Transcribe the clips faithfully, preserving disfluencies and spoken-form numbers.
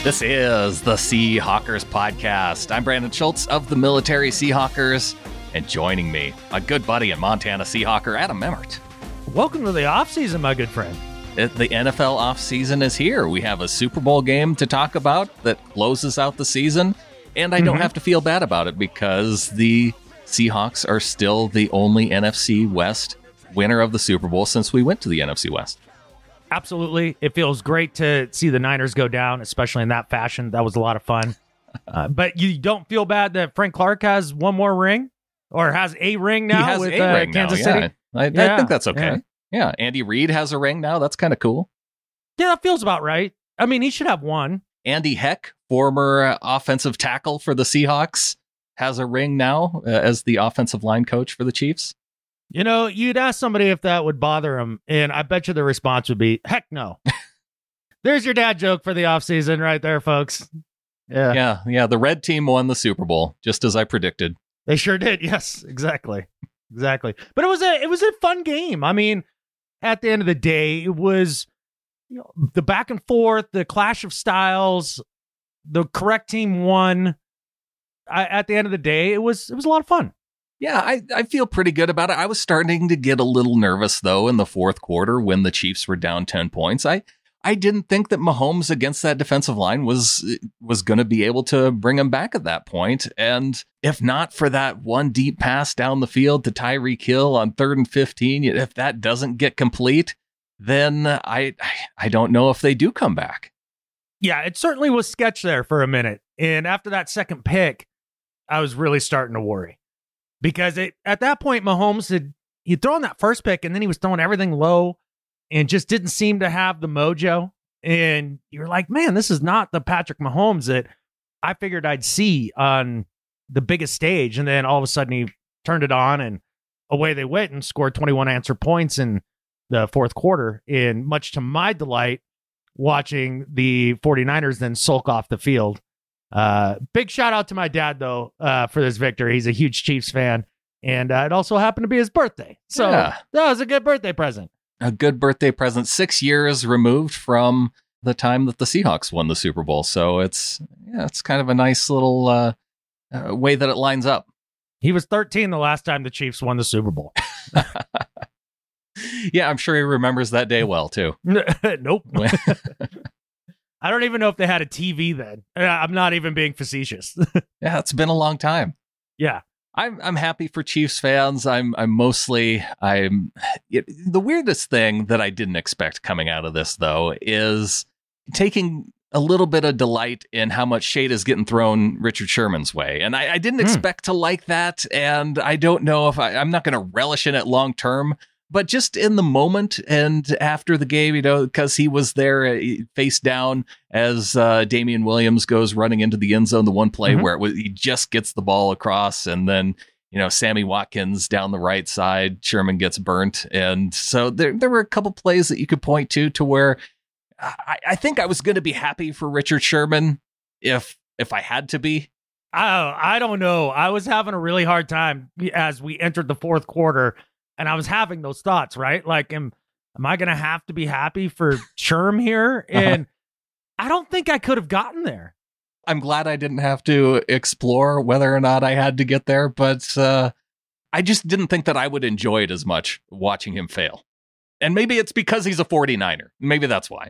This is the Seahawkers Podcast. I'm Brandon Schultz of the Military Seahawkers, and joining me, my good buddy and Montana Seahawker, Adam Emmert. Welcome to the offseason, my good friend. It, the N F L offseason is here. We have a Super Bowl game to talk about that closes out the season, and I mm-hmm. don't have to feel bad about it because the Seahawks are still the only N F C West winner of the Super Bowl since we went to the N F C West. Absolutely. It feels great to see the Niners go down, especially in that fashion. That was a lot of fun. Uh, but you don't feel bad that Frank Clark has one more ring or has a ring now he has with a uh, ring Kansas now, City? Yeah. I, yeah. I think that's okay. Yeah. yeah. Andy Reid has a ring now. That's kind of cool. Yeah, that feels about right. I mean, he should have one. Andy Heck, former offensive tackle for the Seahawks, has a ring now uh, as the offensive line coach for the Chiefs. You know, you'd ask somebody if that would bother him, and I bet you the response would be, heck no. There's your dad joke for the offseason right there, folks. Yeah. Yeah, yeah. The red team won the Super Bowl, just as I predicted. They sure did. Yes, exactly. Exactly. But it was a it was a fun game. I mean, at the end of the day, it was you know, the back and forth, the clash of styles, the correct team won. I, at the end of the day, it was it was a lot of fun. Yeah, I, I feel pretty good about it. I was starting to get a little nervous, though, in the fourth quarter when the Chiefs were down ten points. I I didn't think that Mahomes against that defensive line was was going to be able to bring him back at that point. And if not for that one deep pass down the field to Tyreek Hill on third and fifteen, if that doesn't get complete, then I I don't know if they do come back. Yeah, it certainly was sketch there for a minute. And after that second pick, I was really starting to worry. Because it, at that point, Mahomes had he'd thrown that first pick, and then he was throwing everything low and just didn't seem to have the mojo. And you're like, man, this is not the Patrick Mahomes that I figured I'd see on the biggest stage. And then all of a sudden he turned it on, and away they went and scored twenty-one answer points in the fourth quarter. And much to my delight, watching the 49ers then sulk off the field. Uh, big shout out to my dad, though, uh, for this victory. He's a huge Chiefs fan, and uh, it also happened to be his birthday. So yeah. That was a good birthday present. A good birthday present, six years removed from the time that the Seahawks won the Super Bowl. So it's yeah, it's kind of a nice little uh, uh, way that it lines up. He was thirteen the last time the Chiefs won the Super Bowl. Yeah, I'm sure he remembers that day well, too. Nope. I don't even know if they had a T V then. I'm not even being facetious. Yeah, it's been a long time. Yeah. I'm I'm happy for Chiefs fans. I'm I'm mostly I'm it, the weirdest thing that I didn't expect coming out of this, though, is taking a little bit of delight in how much shade is getting thrown Richard Sherman's way. And I, I didn't hmm. expect to like that. And I don't know if I, I'm not going to relish in it long term. But just in the moment and after the game, you know, because he was there uh, face down as uh, Damian Williams goes running into the end zone, the one play mm-hmm. where it was, he just gets the ball across, and then, you know, Sammy Watkins down the right side, Sherman gets burnt. And so there, there were a couple plays that you could point to to where I, I think I was going to be happy for Richard Sherman if if I had to be. Oh, I don't know. I was having a really hard time as we entered the fourth quarter. And I was having those thoughts, right? Like, am, am I going to have to be happy for Sherm here? And uh-huh. I don't think I could have gotten there. I'm glad I didn't have to explore whether or not I had to get there, but uh, I just didn't think that I would enjoy it as much watching him fail. And maybe it's because he's a forty-niner. Maybe that's why.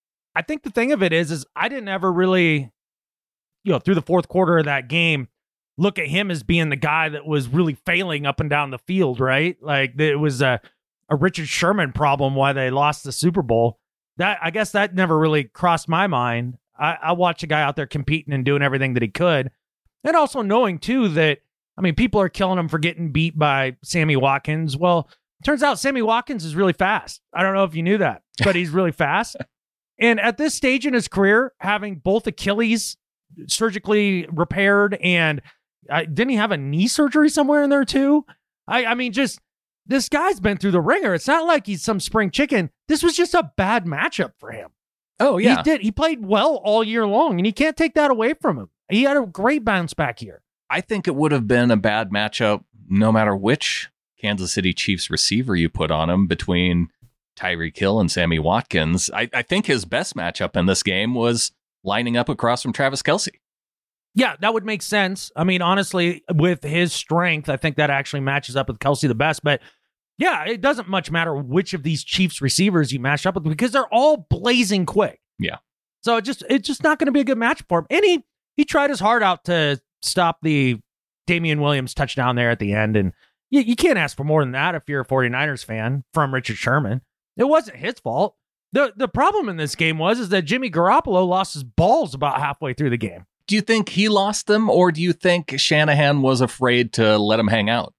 I think the thing of it is, is I didn't ever really, you know, through the fourth quarter of that game, look at him as being the guy that was really failing up and down the field, right? Like it was a, a Richard Sherman problem why they lost the Super Bowl. That I guess that never really crossed my mind. I, I watched a guy out there competing and doing everything that he could. And also knowing, too, that, I mean, people are killing him for getting beat by Sammy Watkins. Well, turns out Sammy Watkins is really fast. I don't know if you knew that, but he's really fast. And at this stage in his career, having both Achilles surgically repaired and I, didn't he have a knee surgery somewhere in there too? I, I mean, just this guy's been through the ringer. It's not like he's some spring chicken. This was just a bad matchup for him. Oh, yeah. He did. He played well all year long, and you can't take that away from him. He had a great bounce back here. I think it would have been a bad matchup no matter which Kansas City Chiefs receiver you put on him between Tyreek Hill and Sammy Watkins. I, I think his best matchup in this game was lining up across from Travis Kelce. Yeah, that would make sense. I mean, honestly, with his strength, I think that actually matches up with Kelce the best. But yeah, it doesn't much matter which of these Chiefs receivers you match up with because they're all blazing quick. Yeah. So it just it's just not going to be a good match for him. And he, he tried his heart out to stop the Damian Williams touchdown there at the end. And you, you can't ask for more than that if you're a 49ers fan from Richard Sherman. It wasn't his fault. The the problem in this game was is that Jimmy Garoppolo lost his balls about halfway through the game. Do you think he lost them, or do you think Shanahan was afraid to let him hang out?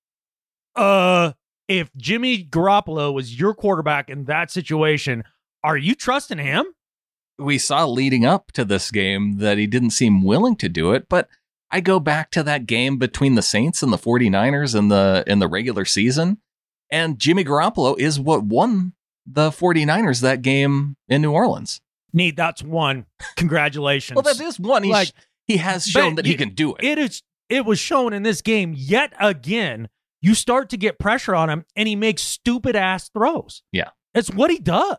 Uh, if Jimmy Garoppolo was your quarterback in that situation, are you trusting him? We saw leading up to this game that he didn't seem willing to do it, but I go back to that game between the Saints and the 49ers in the in the regular season, and Jimmy Garoppolo is what won the 49ers that game in New Orleans. Neat, that's one. Congratulations. Well, that is one. He's, like, he has shown that he can do it. It is. It was shown in this game yet again. You start to get pressure on him, and he makes stupid ass throws. Yeah, it's what he does.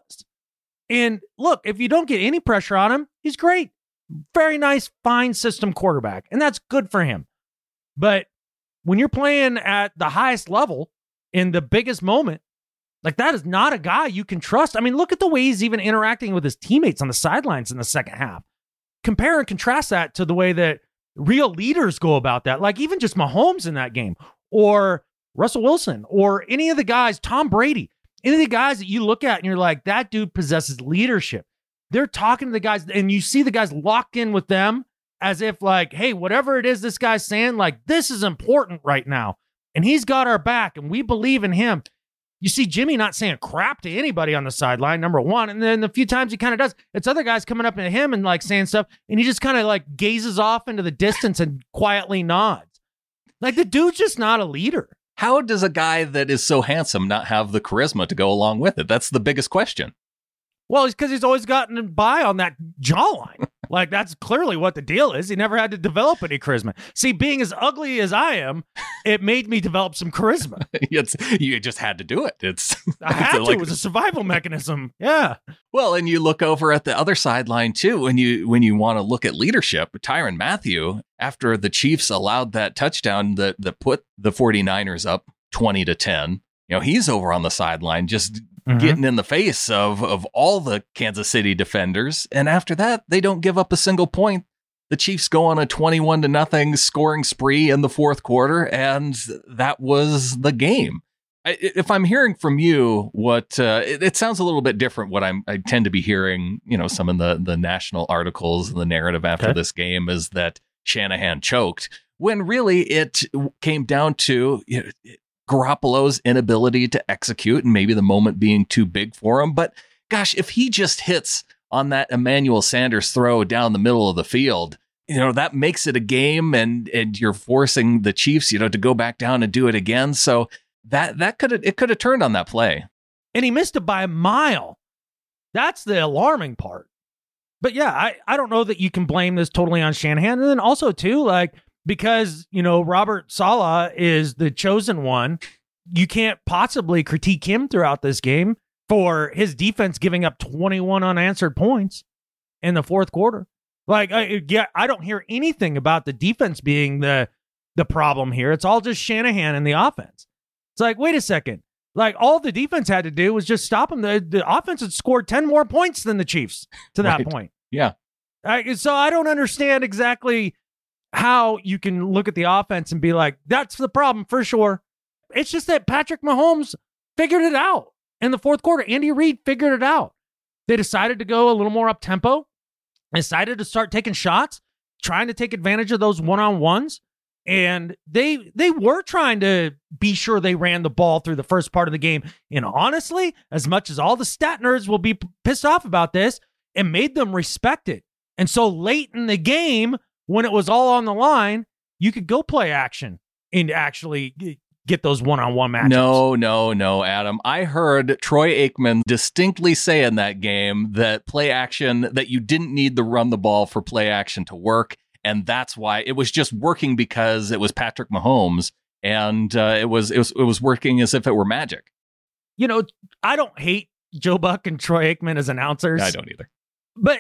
And look, if you don't get any pressure on him, he's great. Very nice, fine system quarterback, and that's good for him. But when you're playing at the highest level in the biggest moment, like that is not a guy you can trust. I mean, look at the way he's even interacting with his teammates on the sidelines in the second half. Compare and contrast that to the way that real leaders go about that. Like even just Mahomes in that game, or Russell Wilson, or any of the guys, Tom Brady, any of the guys that you look at and you're like, that dude possesses leadership. They're talking to the guys and you see the guys locked in with them as if like, hey, whatever it is this guy's saying, like this is important right now. And he's got our back and we believe in him. You see Jimmy not saying crap to anybody on the sideline, number one. And then the few times he kind of does, it's other guys coming up to him and like saying stuff. And he just kind of like gazes off into the distance and quietly nods. Like the dude's just not a leader. How does a guy that is so handsome not have the charisma to go along with it? That's the biggest question. Well, it's because he's always gotten by on that jawline. Like, that's clearly what the deal is. He never had to develop any charisma. See, being as ugly as I am, it made me develop some charisma. It's, you just had to do it. It's I had it's to. like, It was a survival mechanism. Yeah. Well, and you look over at the other sideline, too, when you when you want to look at leadership. Tyrann Mathieu, after the Chiefs allowed that touchdown that, that put the 49ers up twenty to ten, you know, he's over on the sideline just Mm-hmm. getting in the face of, of all the Kansas City defenders. And after that, they don't give up a single point. The Chiefs go on a twenty-one to nothing scoring spree in the fourth quarter, and that was the game. I, if I'm hearing from you, what uh, it, it sounds a little bit different. What I'm, I tend to be hearing, you know, some of the, the national articles and the narrative after okay. this game is that Shanahan choked, when really it came down to, you know, it, Garoppolo's inability to execute and maybe the moment being too big for him. But gosh, if he just hits on that Emmanuel Sanders throw down the middle of the field, you know, that makes it a game, and and you're forcing the Chiefs, you know, to go back down and do it again. So that that could have it could have turned on that play. And he missed it by a mile. That's the alarming part. But yeah, I, I don't know that you can blame this totally on Shanahan. And then also too, like, because, you know, Robert Saleh is the chosen one, you can't possibly critique him throughout this game for his defense giving up twenty-one unanswered points in the fourth quarter. Like, I, yeah, I don't hear anything about the defense being the the problem here. It's all just Shanahan and the offense. It's like, wait a second. Like, all the defense had to do was just stop him. The, the offense had scored ten more points than the Chiefs to that right. point. Yeah. Uh, so I don't understand exactly how you can look at the offense and be like, that's the problem for sure. It's just that Patrick Mahomes figured it out in the fourth quarter. Andy Reid figured it out. They decided to go a little more up tempo, decided to start taking shots, trying to take advantage of those one-on-ones. And they they were trying to be sure they ran the ball through the first part of the game. And honestly, as much as all the stat nerds will be p- pissed off about this, it made them respect it. And so late in the game, when it was all on the line, you could go play action and actually get those one-on-one matches. No, no, no, Adam. I heard Troy Aikman distinctly say in that game that play action, that you didn't need to run the ball for play action to work. And that's why it was just working, because it was Patrick Mahomes, and uh, it was it was it was working as if it were magic. You know, I don't hate Joe Buck and Troy Aikman as announcers. I don't either. But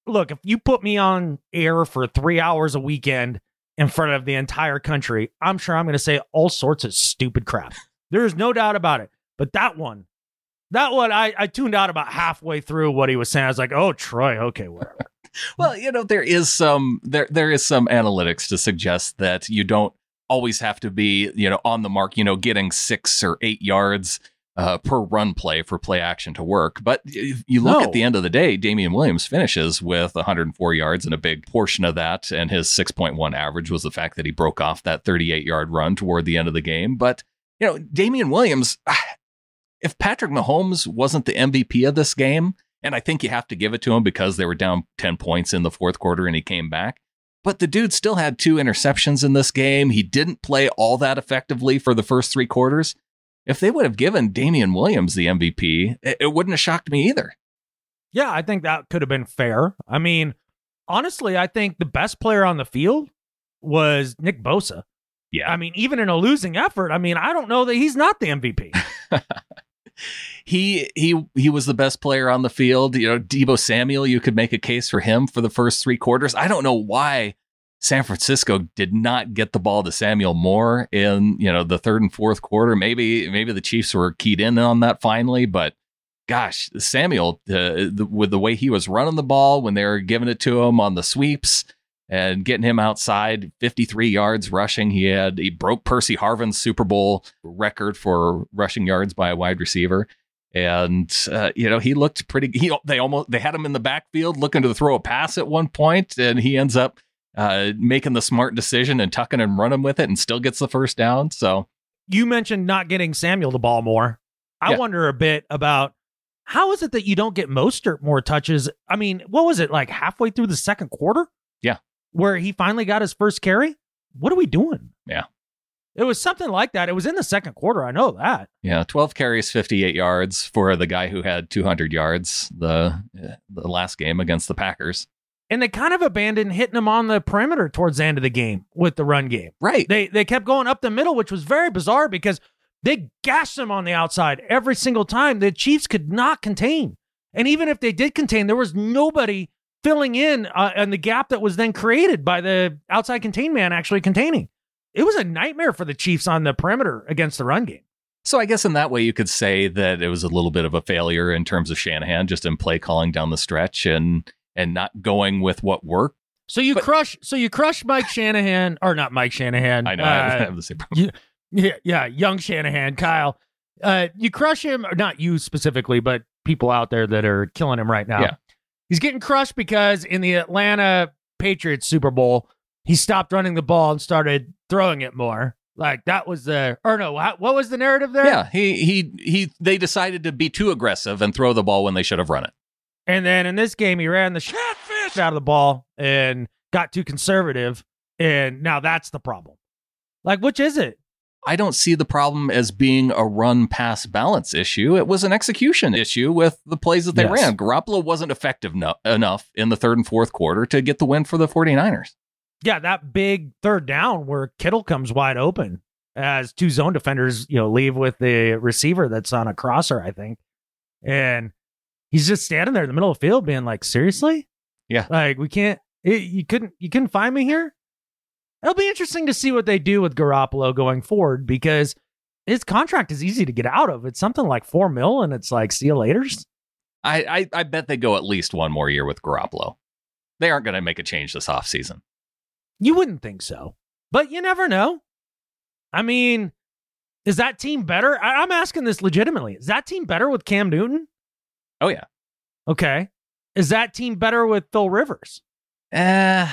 look, if you put me on air for three hours a weekend in front of the entire country, I'm sure I'm going to say all sorts of stupid crap. There's no doubt about it. But that one, that one, I, I tuned out about halfway through what he was saying. I was like, oh, Troy, okay, whatever. Well, you know, there is some there there is some analytics to suggest that you don't always have to be, you know, on the mark, you know, getting six or eight yards uh, per run play for play action to work. But if you look No. at the end of the day, Damian Williams finishes with one hundred four yards, and a big portion of that and his six point one average was the fact that he broke off that thirty-eight yard run toward the end of the game. But, you know, Damian Williams, if Patrick Mahomes wasn't the M V P of this game, and I think you have to give it to him because they were down ten points in the fourth quarter and he came back. But the dude still had two interceptions in this game. He didn't play all that effectively for the first three quarters. If they would have given Damian Williams the M V P, it, it wouldn't have shocked me either. Yeah, I think that could have been fair. I mean, honestly, I think the best player on the field was Nick Bosa. Yeah. I mean, even in a losing effort, I mean, I don't know that he's not the M V P. he he he was the best player on the field. You know, Deebo Samuel, you could make a case for him for the first three quarters. I don't know why San Francisco did not get the ball to Samuel more in, you know, the third and fourth quarter. Maybe maybe the Chiefs were keyed in on that finally, but gosh, Samuel, uh, the, with the way he was running the ball when they were giving it to him on the sweeps and getting him outside, fifty-three yards rushing. He had he broke Percy Harvin's Super Bowl record for rushing yards by a wide receiver. And, uh, you know, he looked pretty, he, they almost, they had him in the backfield looking to throw a pass at one point, and he ends up uh, making the smart decision and tucking and running with it and still gets the first down. So You mentioned not getting Samuel the ball more. I Yeah. wonder a bit about how is it that you don't get Mostert more touches? I mean, what was it, like halfway through the second quarter? Yeah. Where he finally got his first carry? What are we doing? Yeah. It was something like that. It was in the second quarter. I know that. yeah, twelve carries, fifty-eight yards for the guy who had two hundred yards the the last game against the Packers. And they kind of abandoned hitting him on the perimeter towards the end of the game with the run game. Right. They they kept going up the middle, which was very bizarre because they gashed him on the outside every single time. The Chiefs could not contain. And even if they did contain, there was nobody filling in uh, in the gap that was then created by the outside contain man actually containing. It was a nightmare for the Chiefs on the perimeter against the run game. So I guess in that way you could say that it was a little bit of a failure in terms of Shanahan, just in play calling down the stretch and and not going with what worked. So you But- crush so you crush Mike Shanahan, or not Mike Shanahan. I know uh, I have the same problem. Yeah, yeah, young Shanahan, Kyle. Uh, you crush him, or not you specifically, but people out there that are killing him right now. Yeah. He's getting crushed because in the Atlanta Patriots Super Bowl, he stopped running the ball and started throwing it more. Like that was the, or no, what what was the narrative there? Yeah, he he he. They decided to be too aggressive and throw the ball when they should have run it. And then in this game, he ran the shit out of the ball and got too conservative. And now that's the problem. Like, which is it? I don't see the problem as being a run-pass balance issue. It was an execution issue with the plays that they Yes. ran. Garoppolo wasn't effective no- enough in the third and fourth quarter to get the win for the 49ers. Yeah, that big third down where Kittle comes wide open as two zone defenders, you know, leave with the receiver that's on a crosser, I think. And he's just standing there in the middle of the field being like, seriously? Yeah. Like, we can't, it, you couldn't, you couldn't find me here? It'll be interesting to see what they do with Garoppolo going forward because his contract is easy to get out of. It's something like four mil and it's like, see you laters. I, I, I bet they go at least one more year with Garoppolo. They aren't going to make a change this offseason. You wouldn't think so, but you never know. I mean, is that team better? I- I'm asking this legitimately. Is that team better with Cam Newton? Oh, yeah. Okay. Is that team better with Phil Rivers? Uh,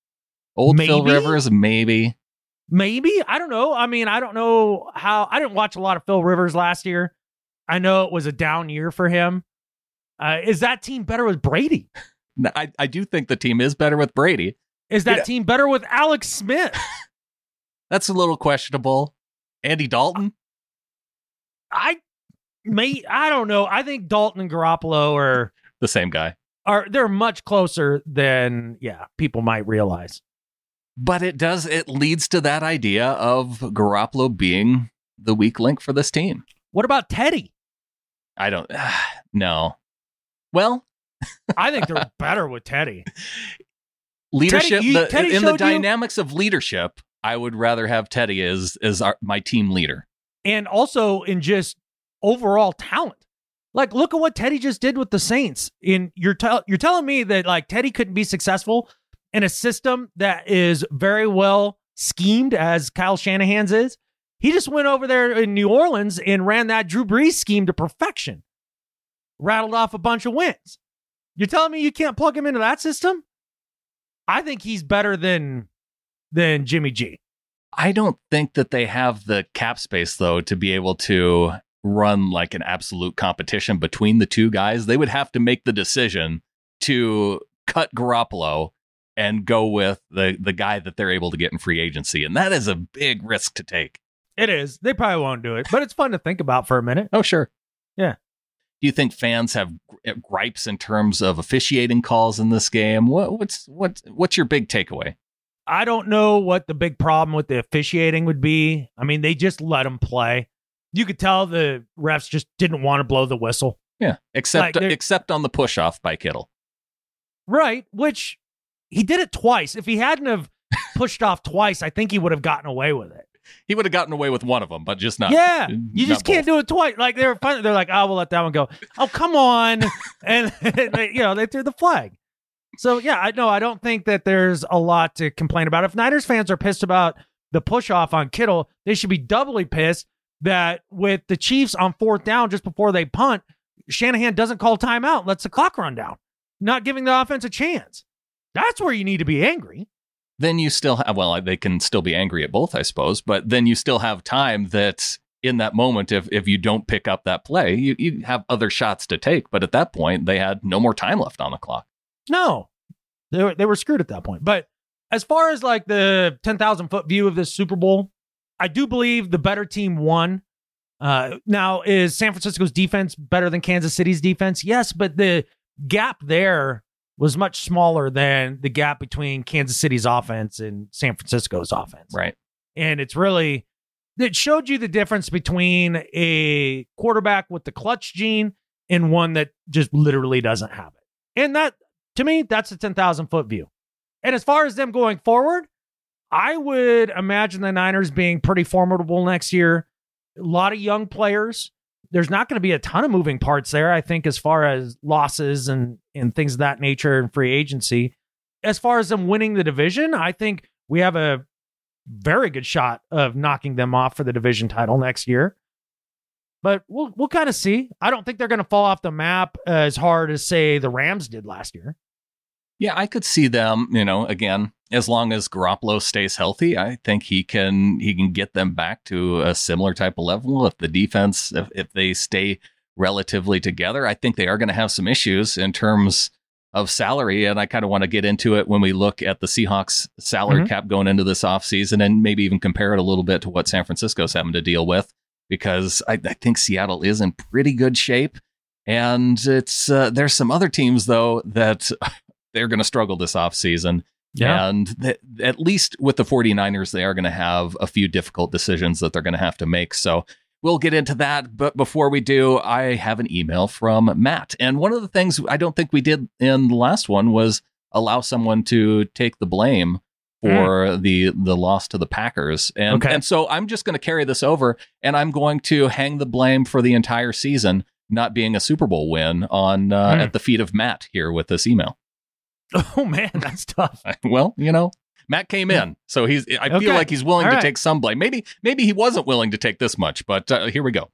old Phil Maybe? Rivers, maybe. Maybe. I don't know. I mean, I don't know how. I didn't watch a lot of Phil Rivers last year. I know it was a down year for him. Uh, is that team better with Brady? No, I, I do think the team is better with Brady. Is that Yeah. team better with Alex Smith? That's a little questionable. Andy Dalton? I may. I don't know. I think Dalton and Garoppolo are The same guy. are they're much closer than yeah people might realize. But it does, it leads to that idea of Garoppolo being the weak link for this team. What about Teddy? I don't, no. Well, I think they're better with Teddy. Leadership, Teddy, you, the, Teddy in the you, dynamics of leadership, I would rather have Teddy as, as our, my team leader. And also in just overall talent. Like, look at what Teddy just did with the Saints. In you're, te- you're telling me that, like, Teddy couldn't be successful in a system that is very well schemed as Kyle Shanahan's is? He just went over there in New Orleans and ran that Drew Brees scheme to perfection. Rattled off a bunch of wins. You're telling me you can't plug him into that system? I think he's better than than Jimmy G. I don't think that they have the cap space, though, to be able to run like an absolute competition between the two guys. They would have to make the decision to cut Garoppolo and go with the, the guy that they're able to get in free agency. And that is a big risk to take. It is. They probably won't do it, but it's fun to think about for a minute. Oh, sure. Yeah. Do you think fans have gripes in terms of officiating calls in this game? What, what's what, what's your big takeaway? I don't know what the big problem with the officiating would be. I mean, they just let them play. You could tell the refs just didn't want to blow the whistle. Yeah, except Like, except on the push-off by Kittle. Right, which he did it twice. If he hadn't have pushed off twice, I think he would have gotten away with it. He would have gotten away with one of them, but just not. Yeah, you just can't both. do it twice. Like they're fun. They're like, oh, we'll let that one go. Oh, come on, and they, you know they threw the flag. So yeah, I know I don't think that there's a lot to complain about. If Niners fans are pissed about the push off on Kittle, they should be doubly pissed that with the Chiefs on fourth down just before they punt, Shanahan doesn't call timeout, lets the clock run down, not giving the offense a chance. That's where you need to be angry. Then you still have, well, they can still be angry at both, I suppose, but then you still have time that in that moment, if if you don't pick up that play, you, you have other shots to take. But at that point, they had no more time left on the clock. No, they were, they were screwed at that point. But as far as like the ten thousand foot view of this Super Bowl, I do believe the better team won. Uh, now, is San Francisco's defense better than Kansas City's defense? Yes, but the gap there was much smaller than the gap between Kansas City's offense and San Francisco's offense. Right. And it's really, it showed you the difference between a quarterback with the clutch gene and one that just literally doesn't have it. And that, to me, that's a ten thousand foot view. And as far as them going forward, I would imagine the Niners being pretty formidable next year. A lot of young players. There's not going to be a ton of moving parts there, I think, as far as losses and, and things of that nature and free agency. As far as them winning the division, I think we have a very good shot of knocking them off for the division title next year. But we'll we'll kind of see. I don't think they're going to fall off the map as hard as, say, the Rams did last year. Yeah, I could see them, you know, again, as long as Garoppolo stays healthy, I think he can he can get them back to a similar type of level. If the defense, if, if they stay relatively together, I think they are going to have some issues in terms of salary. And I kind of want to get into it when we look at the Seahawks salary mm-hmm. cap going into this offseason and maybe even compare it a little bit to what San Francisco's having to deal with, because I, I think Seattle is in pretty good shape. And it's uh, there's some other teams, though, that they're going to struggle this offseason. Yeah. And th- at least with the 49ers, they are going to have a few difficult decisions that they're going to have to make. So we'll get into that. But before we do, I have an email from Matt. And one of the things I don't think we did in the last one was allow someone to take the blame for mm. the the loss to the Packers. And, okay. and so I'm just going to carry this over, and I'm going to hang the blame for the entire season not being a Super Bowl win on uh, mm. at the feet of Matt here with this email. Oh, man, that's tough. Well, you know, Matt came in, so he's. I feel okay. like he's willing All to right. take some blame. Maybe, maybe he wasn't willing to take this much, but uh, here we go.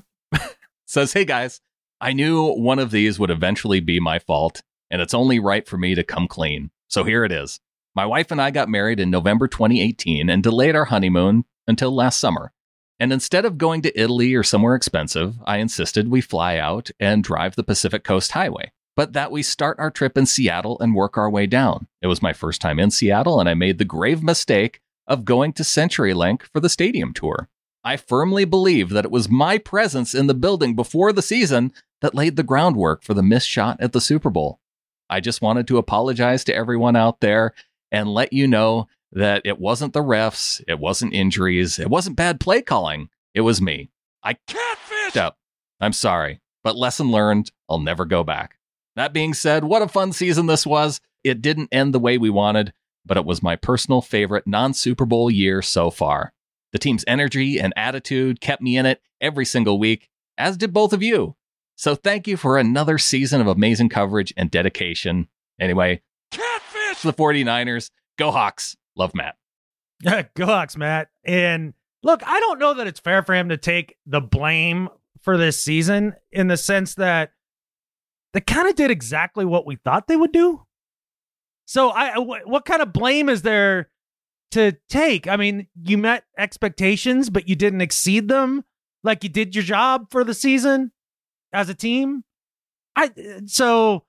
Says, hey, guys, I knew one of these would eventually be my fault, and it's only right for me to come clean. So here it is. My wife and I got married in November twenty eighteen and delayed our honeymoon until last summer. And instead of going to Italy or somewhere expensive, I insisted we fly out and drive the Pacific Coast Highway, but that we start our trip in Seattle and work our way down. It was my first time in Seattle, and I made the grave mistake of going to CenturyLink for the stadium tour. I firmly believe that it was my presence in the building before the season that laid the groundwork for the missed shot at the Super Bowl. I just wanted to apologize to everyone out there and let you know that it wasn't the refs, it wasn't injuries, it wasn't bad play calling, it was me. I catfished up. I'm sorry, but lesson learned, I'll never go back. That being said, what a fun season this was. It didn't end the way we wanted, but it was my personal favorite non-Super Bowl year so far. The team's energy and attitude kept me in it every single week, as did both of you. So thank you for another season of amazing coverage and dedication. Anyway, catfish the 49ers. Go Hawks. Love, Matt. Go Hawks, Matt. And look, I don't know that it's fair for him to take the blame for this season in the sense that they kind of did exactly what we thought they would do. So I, w- what kind of blame is there to take? I mean, you met expectations, but you didn't exceed them. Like you did your job for the season as a team. I so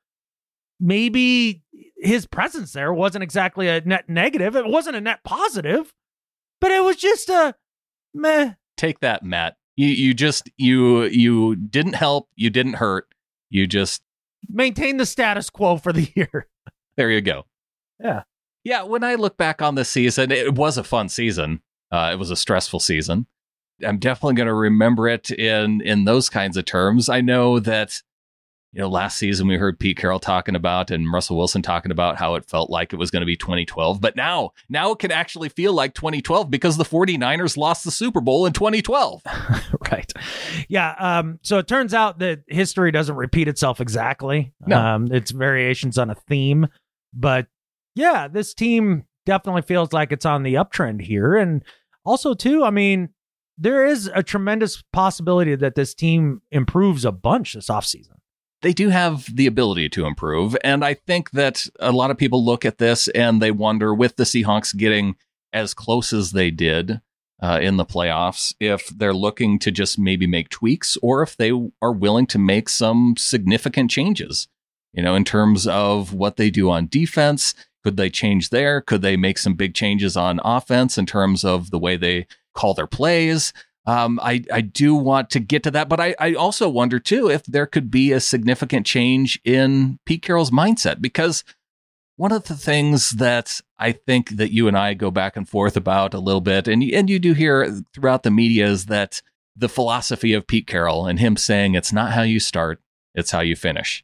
maybe his presence there wasn't exactly a net negative. It wasn't a net positive, but it was just a meh. Take that, Matt. You you just you you didn't help. You didn't hurt. You just maintain the status quo for the year. There you go. Yeah. Yeah, when I look back on this season, it was a fun season. Uh, it was a stressful season. I'm definitely going to remember it in in those kinds of terms. I know that, you know, last season we heard Pete Carroll talking about and Russell Wilson talking about how it felt like it was going to be twenty twelve. But now, now it can actually feel like twenty twelve because the 49ers lost the Super Bowl in twenty twelve. Right. Yeah. Um, so it turns out that history doesn't repeat itself exactly. No. Um, it's variations on a theme. But yeah, this team definitely feels like it's on the uptrend here. And also, too, I mean, there is a tremendous possibility that this team improves a bunch this offseason. They do have the ability to improve. And I think that a lot of people look at this and they wonder, with the Seahawks getting as close as they did uh, in the playoffs, if they're looking to just maybe make tweaks or if they are willing to make some significant changes, you know, in terms of what they do on defense. Could they change there? Could they make some big changes on offense in terms of the way they call their plays? Um, I, I do want to get to that, but I, I also wonder, too, if there could be a significant change in Pete Carroll's mindset, because one of the things that I think that you and I go back and forth about a little bit, and, and you do hear throughout the media, is that the philosophy of Pete Carroll and him saying it's not how you start, it's how you finish.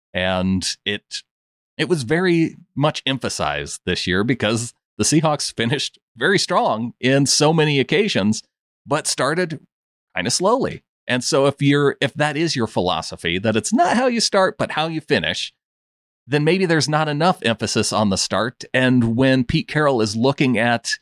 And it it was very much emphasized this year because the Seahawks finished very strong in so many occasions, but started kind of slowly. And so if you're if that is your philosophy, that it's not how you start, but how you finish, then maybe there's not enough emphasis on the start. And when Pete Carroll is looking at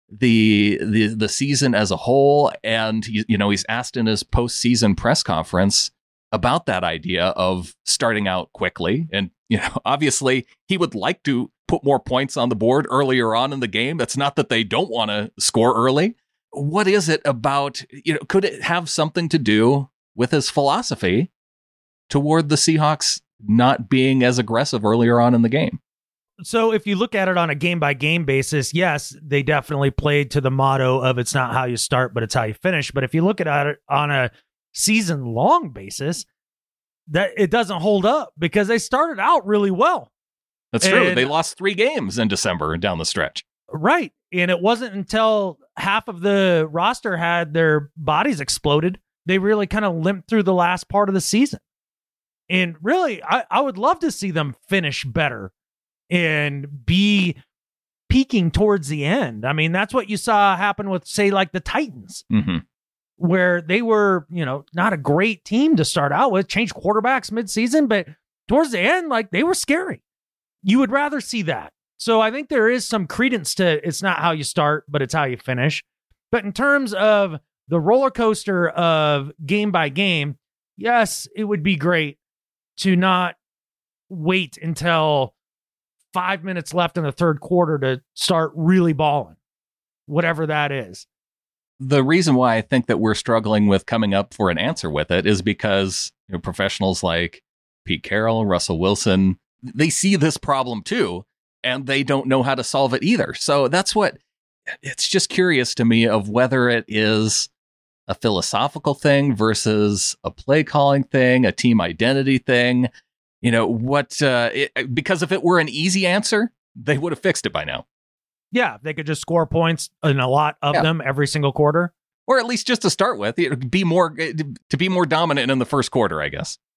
the the the season as a whole, and he, you know, he's asked in his postseason press conference about that idea of starting out quickly, and you know, obviously he would like to put more points on the board earlier on in the game. That's not that they don't want to score early. What is it about, you know, could it have something to do with his philosophy toward the Seahawks not being as aggressive earlier on in the game? So if you look at it on a game by game basis, yes, they definitely played to the motto of it's not how you start, but it's how you finish. But if you look at it on a season long basis, that it doesn't hold up because they started out really well. That's and, true. They lost three games in December down the stretch. Right. And it wasn't until half of the roster had their bodies exploded, they really kind of limped through the last part of the season. And really, I, I would love to see them finish better and be peaking towards the end. I mean, that's what you saw happen with, say, like the Titans, mm-hmm. where they were, you know, not a great team to start out with, changed quarterbacks midseason, but towards the end, like they were scary. You would rather see that. So I think there is some credence to it's not how you start, but it's how you finish. But in terms of the roller coaster of game by game, yes, it would be great to not wait until five minutes left in the third quarter to start really balling, whatever that is. The reason why I think that we're struggling with coming up for an answer with it is because, you know, professionals like Pete Carroll, Russell Wilson, they see this problem too, and they don't know how to solve it either. So that's what it's just curious to me of whether it is a philosophical thing versus a play calling thing, a team identity thing. You know, what, uh, it, because if it were an easy answer, they would have fixed it by now. Yeah, they could just score points and a lot of yeah. them every single quarter. Or at least just to start with, it would be more to be more dominant in the first quarter, I guess.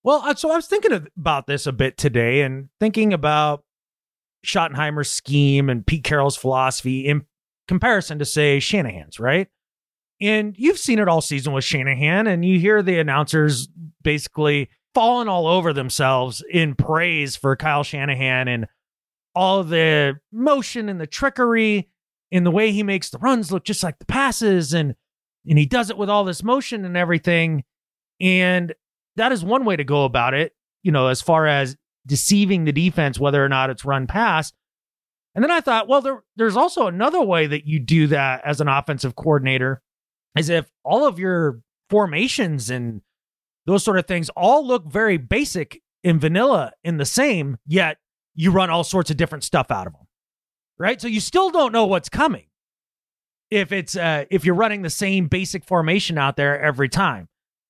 Well, so I was thinking about this a bit today and thinking about Schottenheimer's scheme and Pete Carroll's philosophy in comparison to, say, Shanahan's, right? And you've seen it all season with Shanahan, and you hear the announcers basically falling all over themselves in praise for Kyle Shanahan and all the motion and the trickery in the way he makes the runs look just like the passes, and and he does it with all this motion and everything. And that is one way to go about it, you know, as far as deceiving the defense, whether or not it's run pass. And then I thought, well, there, there's also another way that you do that as an offensive coordinator, is if all of your formations and those sort of things all look very basic and vanilla and the same, yet you run all sorts of different stuff out of them, right? So you still don't know what's coming if it's uh, if you're running the same basic formation out there every time.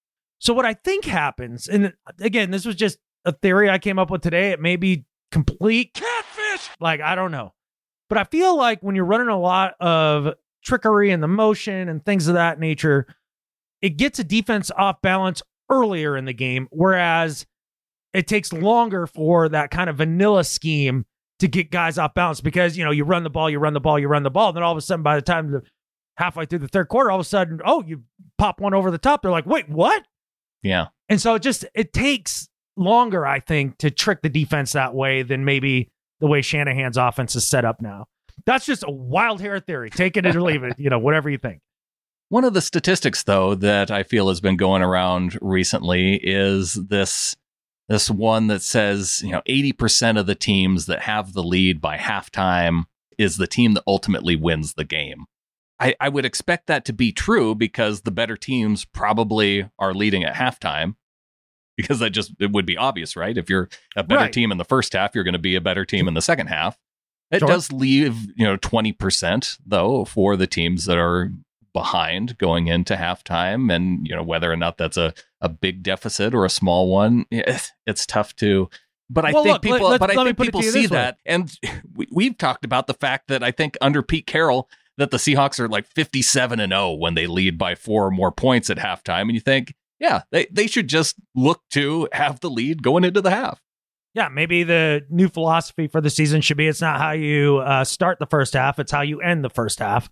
So what I think happens, and again, this was just a theory I came up with today. It may be complete catfish. Like, I don't know. But I feel like when you're running a lot of trickery and the motion and things of that nature, it gets a defense off balance earlier in the game, whereas it takes longer for that kind of vanilla scheme to get guys off balance because, you know, you run the ball, you run the ball, you run the ball. And then all of a sudden, by the time the halfway through the third quarter, all of a sudden, oh, you pop one over the top. They're like, wait, what? Yeah. And so it just, it takes longer, I think, to trick the defense that way than maybe the way Shanahan's offense is set up now. That's just a wild hair theory. Take it or leave it, you know, whatever you think. One of the statistics, though, that I feel has been going around recently is this this one that says, you know, eighty percent of the teams that have the lead by halftime is the team that ultimately wins the game. I, I would expect that to be true because the better teams probably are leading at halftime, because that just, it would be obvious, right? If you're a better Right. team in the first half, you're going to be a better team in the second half. It Sure. does leave, you know, twenty percent, though, for the teams that are behind going into halftime. And, you know, whether or not that's a, a big deficit or a small one, it's, it's tough to. But I Well, think look, people, let- but I let me think put it people to you see this way. that. And we, we've talked about the fact that I think under Pete Carroll, that the Seahawks are like fifty-seven and oh when they lead by four or more points at halftime. And you think, yeah, they, they should just look to have the lead going into the half. Yeah, maybe the new philosophy for the season should be it's not how you uh, start the first half, it's how you end the first half.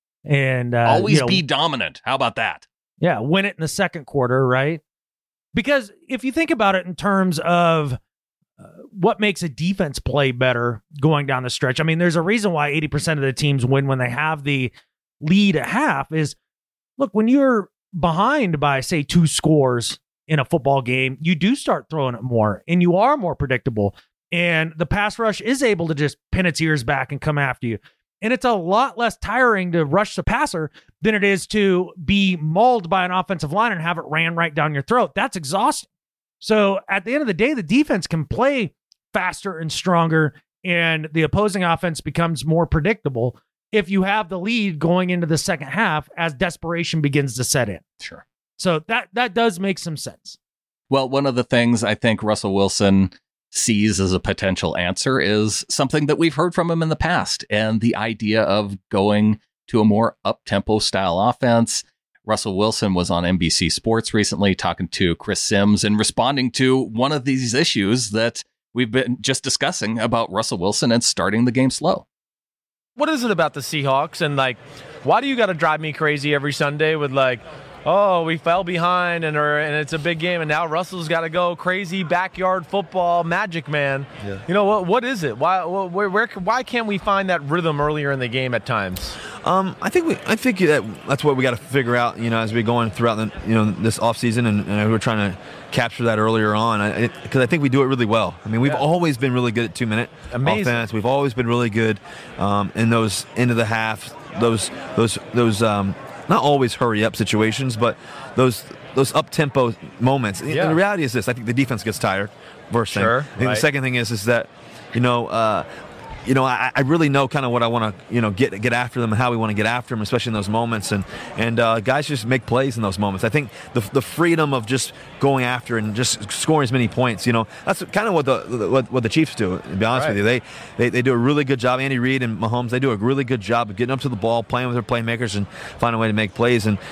And uh, Always you know, be dominant. How about that? yeah, win it in the second quarter, right? Because if you think about it in terms of uh, what makes a defense play better going down the stretch, I mean, there's a reason why eighty percent of the teams win when they have the lead at half is, look, when you're behind by, say, two scores in a football game, you do start throwing it more and you are more predictable. And the pass rush is able to just pin its ears back and come after you. And it's a lot less tiring to rush the passer than it is to be mauled by an offensive line and have it ran right down your throat. That's exhausting. So at the end of the day, the defense can play faster and stronger, and the opposing offense becomes more predictable if you have the lead going into the second half as desperation begins to set in. Sure. So that that does make some sense. Well, one of the things I think Russell Wilson sees as a potential answer is something that we've heard from him in the past, and the idea of going to a more up-tempo style offense. Russell Wilson was on N B C Sports recently talking to Chris Sims and responding to one of these issues that we've been just discussing about Russell Wilson and starting the game slow. What is it about the Seahawks, and like, why do you got to drive me crazy every Sunday with like, oh, we fell behind and or, and it's a big game and now Russell's got to go crazy backyard football magic man. Yeah. You know what? What is it? Why? Where, where? Why can't we find that rhythm earlier in the game at times? Um, I think we, I think that that's what we got to figure out. You know, as we go on throughout the, you know, this offseason, and, and we're trying to capture that earlier on. Because I, I think we do it really well. I mean, we've Yeah. always been really good at two minute Amazing. offense. We've always been really good um, in those end of the half. Those those those um, not always hurry up situations, but those those up tempo moments. And Yeah. the reality is this: I think the defense gets tired. First thing. Sure, I think right. the second thing is is that, you know. Uh, You know, I, I really know kind of what I want to, you know, get get after them and how we want to get after them, especially in those moments. And and uh, guys just make plays in those moments. I think the the freedom of just going after and just scoring as many points, you know, that's kind of what the, the what, what the Chiefs do. To be honest Right. with you, they, they they do a really good job. Andy Reid and Mahomes, they do a really good job of getting up to the ball, playing with their playmakers, and finding a way to make plays. And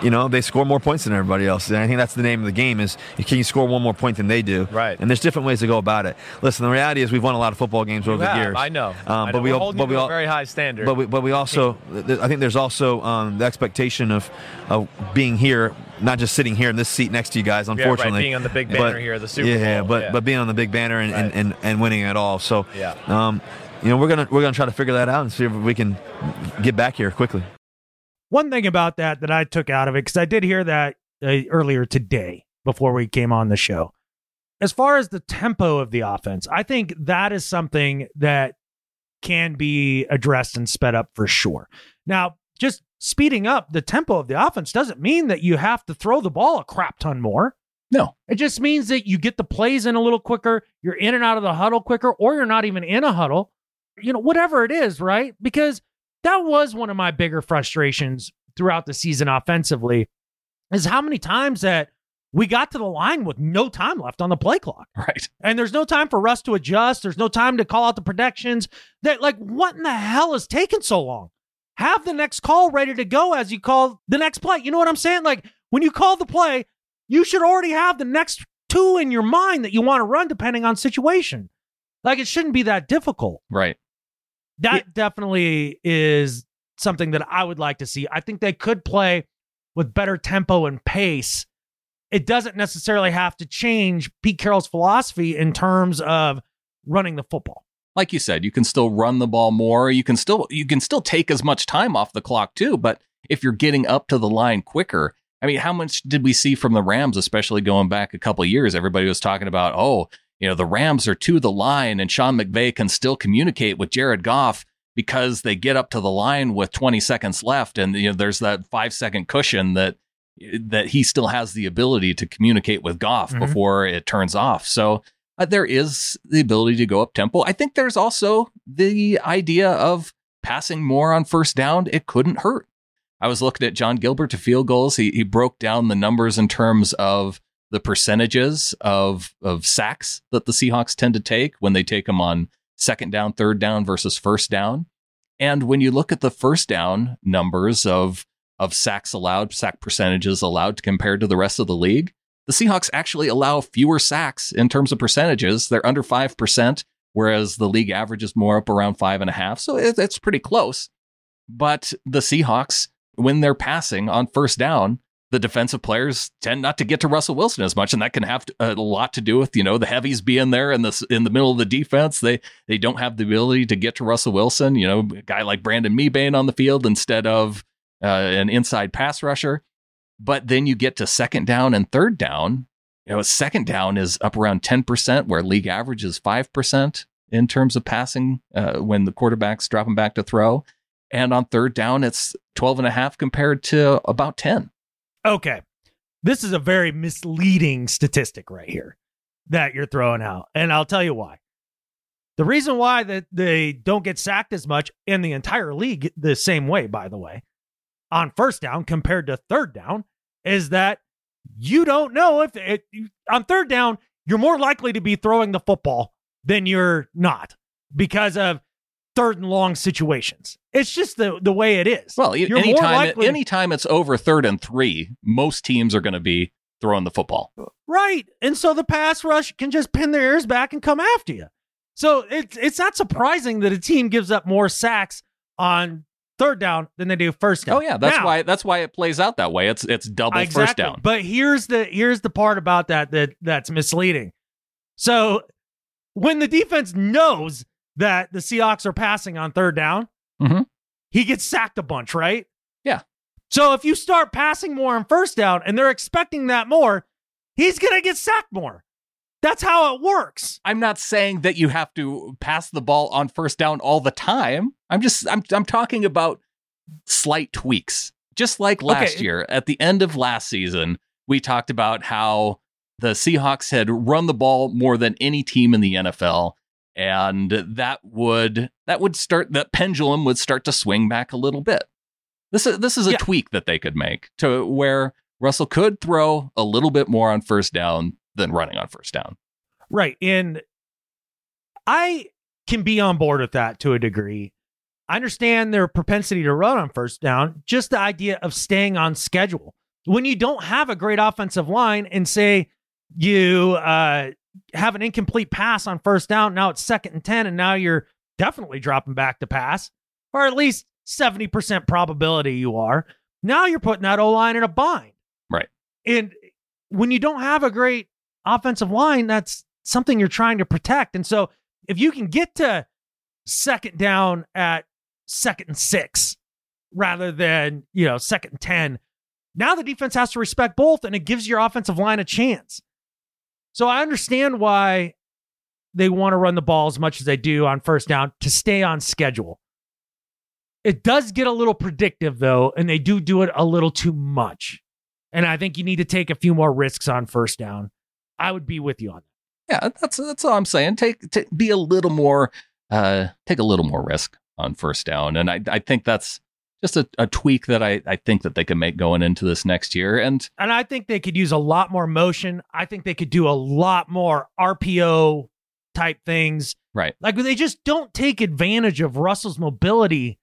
you know, they score more points than everybody else. And I think that's the name of the game is, can you score one more point than they do? Right. And there's different ways to go about it. Listen, the reality is we've won a lot of football games You over have, the years. I know. Um, I know. But we We're all, holding but you we to all, a very high standard. But we, but we also, I think there's also um, the expectation of, of being here, not just sitting here in this seat next to you guys, unfortunately. Yeah, right, being on the big banner but, here, the Super yeah, Bowl. but yeah. but being on the big banner and, Right. and, and, and winning it all. So, Yeah. um, you know, we're gonna we're gonna try to figure that out and see if we can get back here quickly. One thing about that that I took out of it, because I did hear that uh, earlier today before we came on the show. As far as the tempo of the offense, I think that is something that can be addressed and sped up for sure. Now, just speeding up the tempo of the offense doesn't mean that you have to throw the ball a crap ton more. No. It just means that you get the plays in a little quicker, you're in and out of the huddle quicker, or you're not even in a huddle, you know, whatever it is, right? Because that was one of my bigger frustrations throughout the season offensively, is how many times that we got to the line with no time left on the play clock. Right. And there's no time for Russ to adjust. There's no time to call out the protections. That, like, what in the hell is taking so long? Have the next call ready to go as you call the next play. You know what I'm saying? Like, when you call the play, you should already have the next two in your mind that you want to run depending on situation. Like, it shouldn't be that difficult. Right. That Yeah. definitely is something that I would like to see. I think they could play with better tempo and pace. It doesn't necessarily have to change Pete Carroll's philosophy in terms of running the football. Like you said, you can still run the ball more. You can still you can still take as much time off the clock too. But if you're getting up to the line quicker, I mean, how much did we see from the Rams, especially going back a couple of years? Everybody was talking about, oh, you know, the Rams are to the line and Sean McVay can still communicate with Jared Goff because they get up to the line with twenty seconds left. And, you know, there's that five second cushion that that he still has the ability to communicate with Goff Mhm. before it turns off. So uh, there is the ability to go up tempo. I think there's also the idea of passing more on first down. It couldn't hurt. I was looking at John Gilbert to field goals. He he broke down the numbers in terms of the percentages of of sacks that the Seahawks tend to take when they take them on second down, third down versus first down. And when you look at the first down numbers of of sacks allowed, sack percentages allowed compared to the rest of the league, the Seahawks actually allow fewer sacks in terms of percentages. They're under five percent, whereas the league average is more up around five and a half. So it, it's pretty close. But the Seahawks, when they're passing on first down, the defensive players tend not to get to Russell Wilson as much, and that can have a lot to do with, you know, the heavies being there in the in the middle of the defense. They they don't have the ability to get to Russell Wilson. You know, a guy like Brandon Mebane on the field instead of uh, an inside pass rusher. But then you get to second down and third down. You know, second down is up around ten percent, where league average is five percent in terms of passing uh, when the quarterback's dropping back to throw. And on third down, it's twelve and a half compared to about ten. Okay. This is a very misleading statistic right here that you're throwing out. And I'll tell you why. The reason why that they don't get sacked as much in the entire league the same way, by the way, on first down compared to third down, is that you don't know if it, on third down, you're more likely to be throwing the football than you're not because of third and long situations. It's just the, the way it is. Well, You're anytime, more likely- anytime it's over third and three, most teams are going to be throwing the football. Right. And so the pass rush can just pin their ears back and come after you. So it's it's not surprising that a team gives up more sacks on third down than they do first down. Oh yeah, that's Now, why that's why it plays out that way. It's it's double exactly. first down. But here's the here's the part about that that that's misleading. So when the defense knows that the Seahawks are passing on third down, Mhm. he gets sacked a bunch, right? Yeah. So if you start passing more on first down and they're expecting that more, he's going to get sacked more. That's how it works. I'm not saying that you have to pass the ball on first down all the time. I'm just I'm I'm talking about slight tweaks. Just like last Okay. year, at the end of last season, we talked about how the Seahawks had run the ball more than any team in the N F L, and that would that would start that pendulum would start to swing back a little bit. This is this is a Yeah. tweak that they could make to where Russell could throw a little bit more on first down than running on first down. Right. And I can be on board with that to a degree. I understand their propensity to run on first down, just the idea of staying on schedule. When you don't have a great offensive line and say you uh, have an incomplete pass on first down, now it's second and ten, and now you're definitely dropping back to pass, or at least seventy percent probability you are. Now you're putting that O-line in a bind. Right. And when you don't have a great offensive line, that's something you're trying to protect. And so if you can get to second down at second and six rather than, you know, second and ten, now the defense has to respect both, and it gives your offensive line a chance. So I understand why they want to run the ball as much as they do on first down to stay on schedule. It does get a little predictive, though, and they do do it a little too much. And I think you need to take a few more risks on first down. I would be with you on that. Yeah, that's that's all I'm saying. Take, take be a little more, uh, take a little more risk on first down, and I I think that's just a, a tweak that I I think that they can make going into this next year. And and I think they could use a lot more motion. I think they could do a lot more R P O type things. Right, like they just don't take advantage of Russell's mobility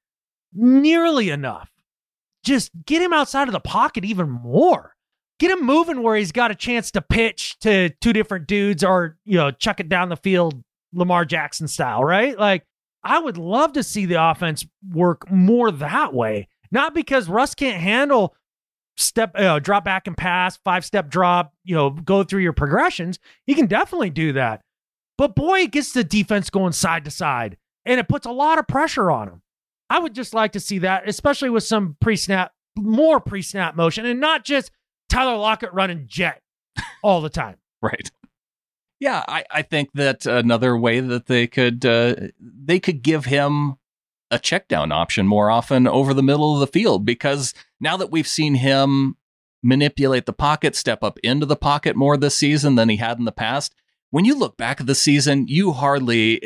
nearly enough. Just get him outside of the pocket even more. Get him moving where he's got a chance to pitch to two different dudes or, you know, chuck it down the field Lamar Jackson style, right? Like, I would love to see the offense work more that way. Not because Russ can't handle step, you know, drop back and pass, five-step drop, you know, go through your progressions. He can definitely do that. But boy, it gets the defense going side to side, and it puts a lot of pressure on him. I would just like to see that, especially with some pre-snap, more pre-snap motion, and not just Tyler Lockett running jet all the time. Right. Yeah, I, I think that another way that they could uh, they could give him a check down option more often over the middle of the field, because now that we've seen him manipulate the pocket, step up into the pocket more this season than he had in the past, when you look back at the season, you hardly,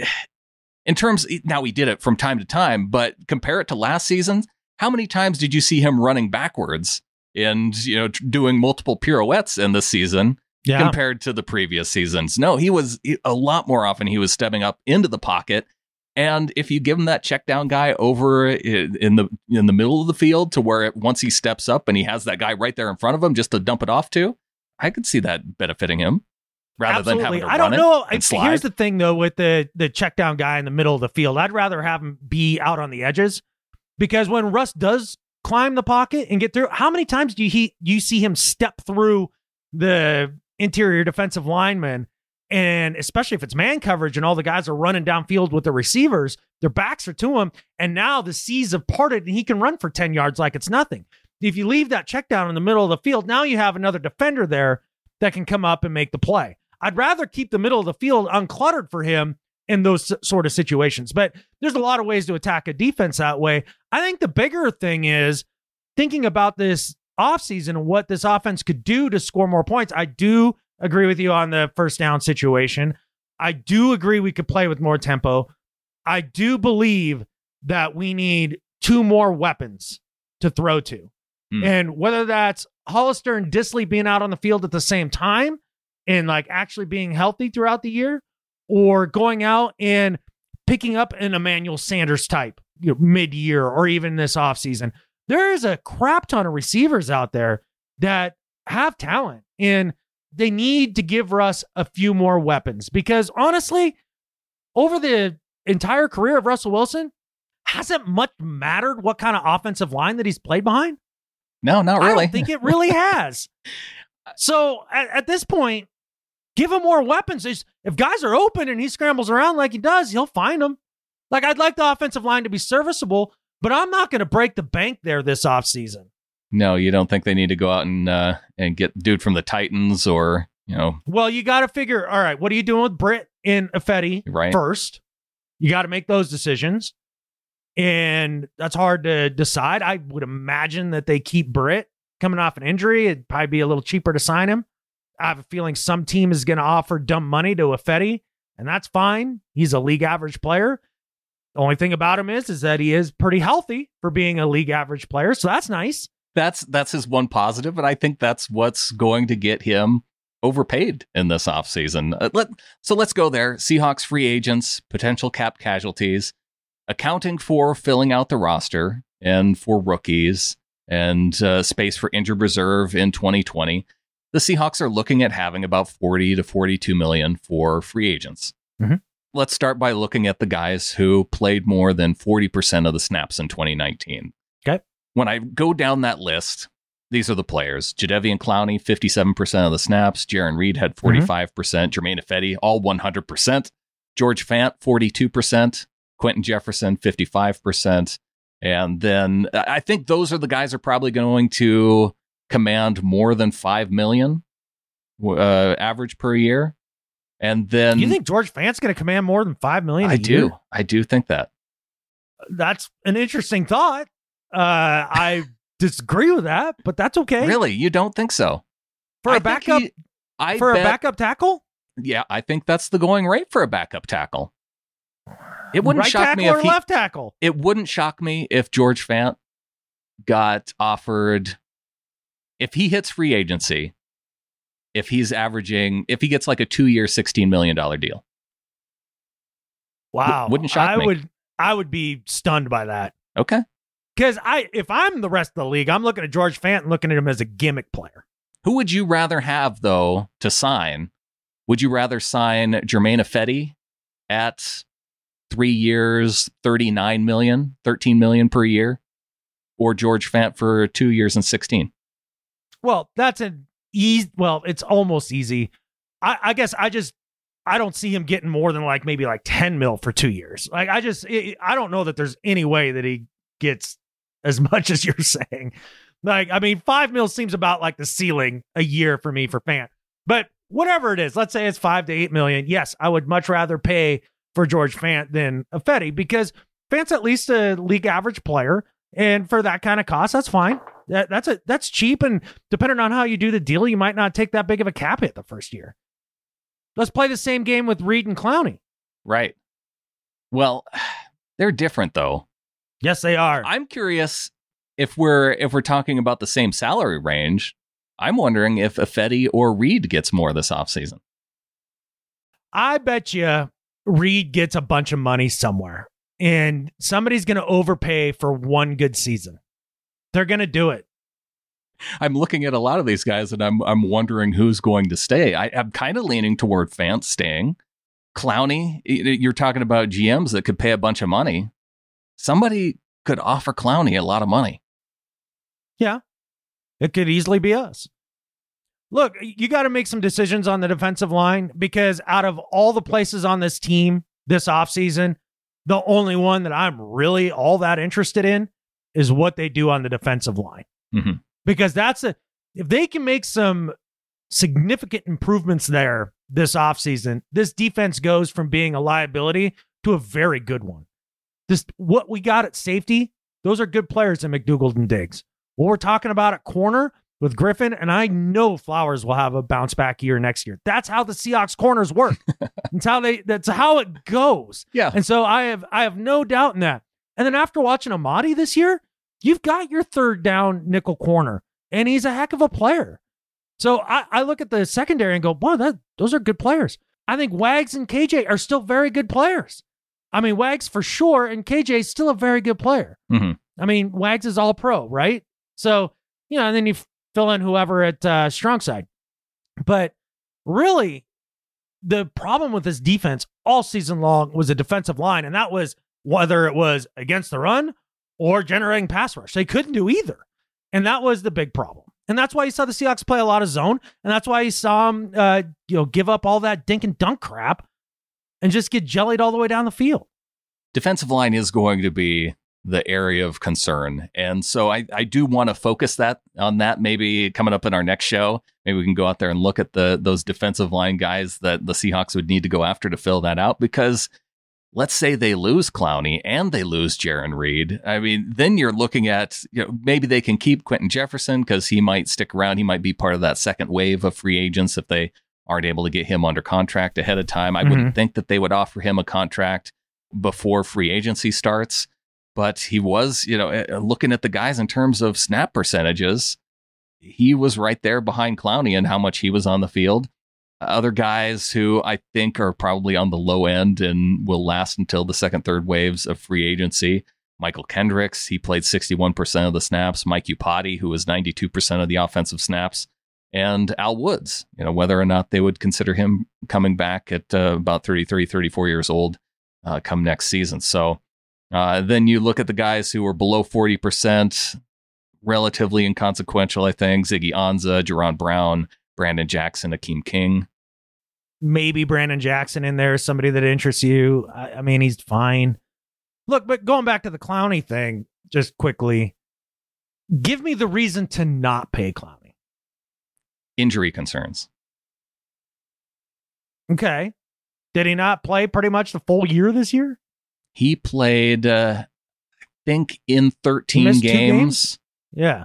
in terms, now he did it from time to time, but compare it to last season, how many times did you see him running backwards and, you know, doing multiple pirouettes in this season yeah. compared to the previous seasons? No, he was a lot more often. He was stepping up into the pocket. And if you give him that check down guy over in the in the middle of the field to where it, once he steps up and he has that guy right there in front of him just to dump it off to, I could see that benefiting him rather Absolutely. than having to I run don't know. it and slide. Here's the thing, though, with the, the check down guy in the middle of the field, I'd rather have him be out on the edges, because when Russ does climb the pocket and get through, how many times do you, he, you see him step through the interior defensive lineman? And especially if it's man coverage and all the guys are running downfield with the receivers, their backs are to him. And now the seas have parted and he can run for ten yards like it's nothing. If you leave that check down in the middle of the field, now you have another defender there that can come up and make the play. I'd rather keep the middle of the field uncluttered for him in those sort of situations. But there's a lot of ways to attack a defense that way. I think the bigger thing is thinking about this offseason and what this offense could do to score more points. I do agree with you on the first down situation. I do agree we could play with more tempo. I do believe that we need two more weapons to throw to. Mm. And whether that's Hollister and Dissly being out on the field at the same time and like actually being healthy throughout the year, or going out and picking up an Emmanuel Sanders type, you know, mid-year or even this offseason. There is a crap ton of receivers out there that have talent, and they need to give Russ a few more weapons, because honestly, over the entire career of Russell Wilson, hasn't much mattered what kind of offensive line that he's played behind. No, not really. I don't think it really has. So at, at this point, give him more weapons. If guys are open and he scrambles around like he does, he'll find them. Like, I'd like the offensive line to be serviceable, but I'm not going to break the bank there this offseason. No, you don't think they need to go out and uh, and get dude from the Titans, or, you know? Well, you got to figure, all right, what are you doing with Britt and Ifedi right. first? You got to make those decisions. And that's hard to decide. I would imagine that they keep Britt coming off an injury. It'd probably be a little cheaper to sign him. I have a feeling some team is going to offer dumb money to Ifedi, and that's fine. He's a league average player. The only thing about him is, is that he is pretty healthy for being a league average player. So that's nice. That's that's his one positive, and I think that's what's going to get him overpaid in this offseason. Uh, let, so let's go there. Seahawks free agents, potential cap casualties, accounting for filling out the roster and for rookies and uh, space for injured reserve in twenty twenty, the Seahawks are looking at having about forty to forty-two million for free agents. Mm-hmm. Let's start by looking at the guys who played more than forty percent of the snaps in twenty nineteen. Okay. When I go down that list, these are the players. Jadeveon Clowney, fifty-seven percent of the snaps. Jarran Reed had forty-five percent. Mm-hmm. Jermaine Ifedi, all one hundred percent. George Fant, forty-two percent. Quentin Jefferson, fifty-five percent. And then I think those are the guys who are probably going to command more than five million dollars uh, average per year. And then you think George Fant's going to command more than five million dollars a I year? do. I do think that. That's an interesting thought. Uh, I disagree with that, but that's okay. Really? You don't think so? For I a think backup, he- I for bet- a backup tackle? Yeah, I think that's the going rate for a backup tackle. It wouldn't right shock tackle me if or he, left tackle? it wouldn't shock me if George Fant got offered, if he hits free agency, if he's averaging, if he gets like a two-year, sixteen million dollars deal. Wow. wouldn't shock I me. would I would be stunned by that. Okay. Because I if I'm the rest of the league, I'm looking at George Fant and looking at him as a gimmick player. Who would you rather have, though, to sign? Would you rather sign Jermaine Ifedi at three years, thirty-nine million, thirteen million per year, or George Fant for two years and sixteen? Well, that's an easy. Well, it's almost easy. I, I guess I just I don't see him getting more than like maybe like ten mil for two years. Like I just it, I don't know that there's any way that he gets as much as you're saying. Like I mean, five mil seems about like the ceiling a year for me for Fant. But whatever it is, let's say it's five to eight million. Yes, I would much rather pay for George Fant than Ifedi because Fant's at least a league average player, and for that kind of cost, that's fine. That, that's a that's cheap, and depending on how you do the deal, you might not take that big of a cap hit the first year. Let's play the same game with Reed and Clowney. Right. Well, they're different though. Yes, they are. I'm curious if we're if we're talking about the same salary range. I'm wondering if Ifedi or Reed gets more this offseason. I bet you Reed gets a bunch of money somewhere, and somebody's going to overpay for one good season. They're going to do it. I'm looking at a lot of these guys, and I'm I'm wondering who's going to stay. I, I'm kind of leaning toward Fant staying. Clowney, you're talking about G Ms that could pay a bunch of money. Somebody could offer Clowney a lot of money. Yeah, it could easily be us. Look, you got to make some decisions on the defensive line because out of all the places on this team this offseason, the only one that I'm really all that interested in is what they do on the defensive line. Mm-hmm. Because that's a, if they can make some significant improvements there this offseason, this defense goes from being a liability to a very good one. This, what we got at safety, those are good players in McDougald and Diggs. What we're talking about at corner with Griffin, and I know Flowers will have a bounce back year next year. That's how the Seahawks corners work. That's how they. That's how it goes. Yeah. And so I have I have no doubt in that. And then after watching Amadi this year, you've got your third down nickel corner, and he's a heck of a player. So I, I look at the secondary and go, wow, that those are good players. I think Wags and K J are still very good players. I mean, Wags for sure, and K J is still a very good player. Mm-hmm. I mean, Wags is all pro, right? So, you know, and then you fill in whoever at uh, strong side. But really, the problem with this defense all season long was a defensive line, and that was whether it was against the run or generating pass rush. They couldn't do either. And that was the big problem. And that's why you saw the Seahawks play a lot of zone, and that's why you saw them uh, you know, give up all that dink and dunk crap and just get jellied all the way down the field. Defensive line is going to be the area of concern. And so I, I do want to focus that on that maybe coming up in our next show. Maybe we can go out there and look at the those defensive line guys that the Seahawks would need to go after to fill that out, because let's say they lose Clowney and they lose Jarran Reed. I mean, then you're looking at, you know, maybe they can keep Quentin Jefferson because he might stick around. He might be part of that second wave of free agents if they aren't able to get him under contract ahead of time. I mm-hmm. wouldn't think that they would offer him a contract before free agency starts. But he was, you know, looking at the guys in terms of snap percentages, he was right there behind Clowney and how much he was on the field. Other guys who I think are probably on the low end and will last until the second, third waves of free agency. Michael Kendricks, he played sixty-one percent of the snaps. Mike Iupati, who was ninety-two percent of the offensive snaps. And Al Woods, you know, whether or not they would consider him coming back at uh, about thirty-three, thirty-four years old uh, come next season. So uh, then you look at the guys who were below forty percent, relatively inconsequential, I think. Ziggy Ansah, Jerron Brown, Brandon Jackson, Akeem King. Maybe Brandon Jackson in there, somebody that interests you. I, I mean, he's fine. Look, but going back to the Clowney thing, just quickly, give me the reason to not pay Clowney. Injury concerns. Okay. Did he not play pretty much the full year this year? He played, uh, I think, in thirteen games? games. Yeah.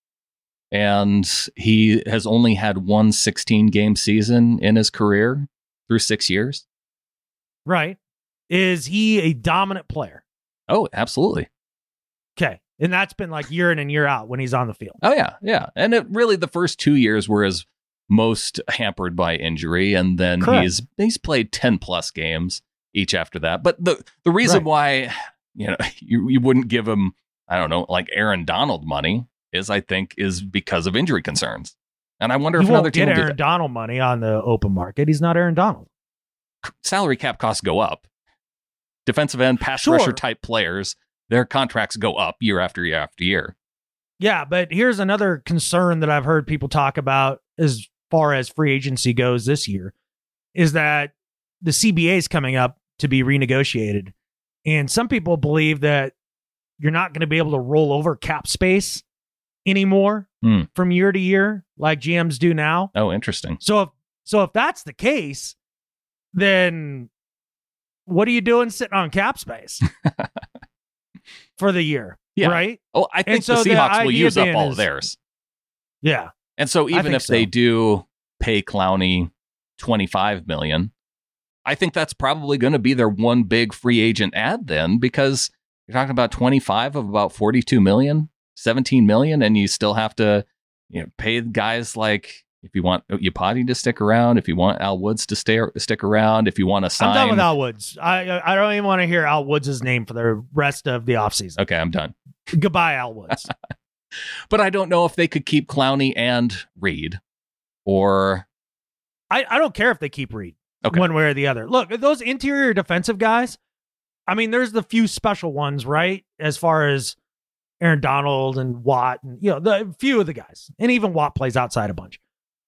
And he has only had one sixteen-game season in his career through six years. Right. Is he a dominant player? Oh, absolutely. Okay. And that's been like year in and year out when he's on the field. Oh, yeah, yeah. And it really, the first two years were his most hampered by injury. And then Correct. he's he's played ten-plus games each after that. But the, the reason Right. why, you know, you, you wouldn't give him, I don't know, like Aaron Donald money is, I think, is because of injury concerns. And I wonder You if another won't team get will do Aaron that. Donald money on the open market. He's not Aaron Donald. Salary cap costs go up. Defensive end, pass Sure. rusher type players, their contracts go up year after year after year. Yeah, but here's another concern that I've heard people talk about as far as free agency goes this year, is that the C B A is coming up to be renegotiated. And some people believe that you're not going to be able to roll over cap space anymore Hmm. from year to year like G Ms do now. Oh, interesting. So if, so if that's the case, then what are you doing sitting on cap space for the year? Yeah. Right? Oh, I think so the the Seahawks will idea use up being all is- of theirs. Yeah. And so even think if they so. do pay Clowney twenty-five million dollars, I think that's probably going to be their one big free agent ad then, because you're talking about twenty-five of about forty-two million, seventeen million, and you still have to, you know, pay guys like, if you want Iupati to stick around, if you want Al Woods to stay stick around, if you want to sign. I'm done with Al Woods. I I don't even want to hear Al Woods' name for the rest of the offseason. Okay, I'm done. Goodbye, Al Woods. But I don't know if they could keep Clowney and Reed, or I, I don't care if they keep Reed okay. one way or the other. Look, those interior defensive guys, I mean, there's the few special ones, right? As far as Aaron Donald and Watt and, you know, the few of the guys. And even Watt plays outside a bunch.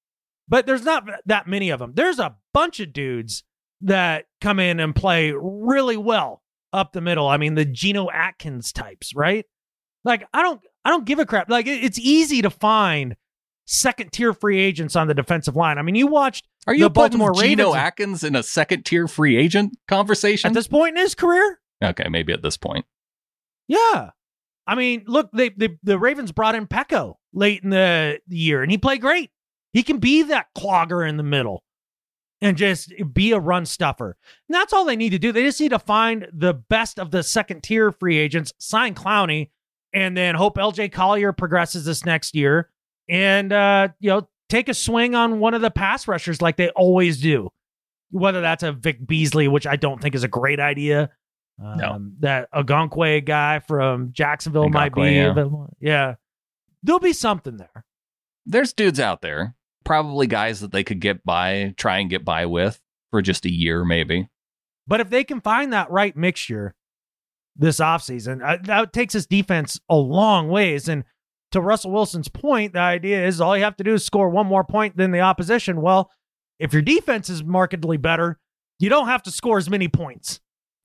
But there's not that many of them. There's a bunch of dudes that come in and play really well up the middle. I mean, the Geno Atkins types, right? Like, I don't, I don't give a crap. Like, it, it's easy to find second tier free agents on the defensive line. I mean, you watched Are you the Baltimore putting Geno Ravens Atkins in a second tier free agent conversation? at this point in his career. Okay, maybe at this point. Yeah. I mean, look, they, they the Ravens brought in Pecco late in the year, and he played great. He can be that clogger in the middle and just be a run stuffer. And that's all they need to do. They just need to find the best of the second tier free agents, sign Clowney, and then hope L J Collier progresses this next year and, uh, you know, take a swing on one of the pass rushers like they always do. Whether that's a Vic Beasley, which I don't think is a great idea. Um, No. That Ogonkwe guy from Jacksonville might be. Ogonkwe, yeah. available. Yeah. There'll be something there. There's dudes out there, probably guys that they could get by, try and get by with for just a year, maybe. But if they can find that right mixture this offseason, uh, that takes his defense a long ways. And to Russell Wilson's point, the idea is all you have to do is score one more point than the opposition. Well, if your defense is markedly better, you don't have to score as many points.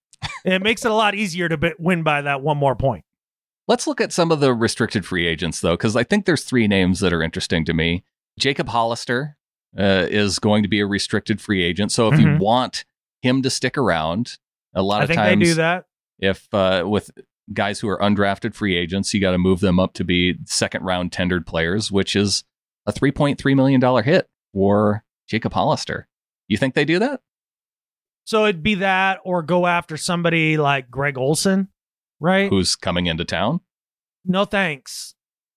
It makes it a lot easier to be- win by that one more point. Let's look at some of the restricted free agents, though, because I think there's three names that are interesting to me. Jacob Hollister uh, is going to be a restricted free agent. So if Mhm. you want him to stick around, a lot I of think times they do that. if uh, with guys who are undrafted free agents, you got to move them up to be second round tendered players, which is a three point three million dollars hit for Jacob Hollister. You think they do that? So it'd be that or go after somebody like Greg Olson, right? Who's coming into town? No thanks.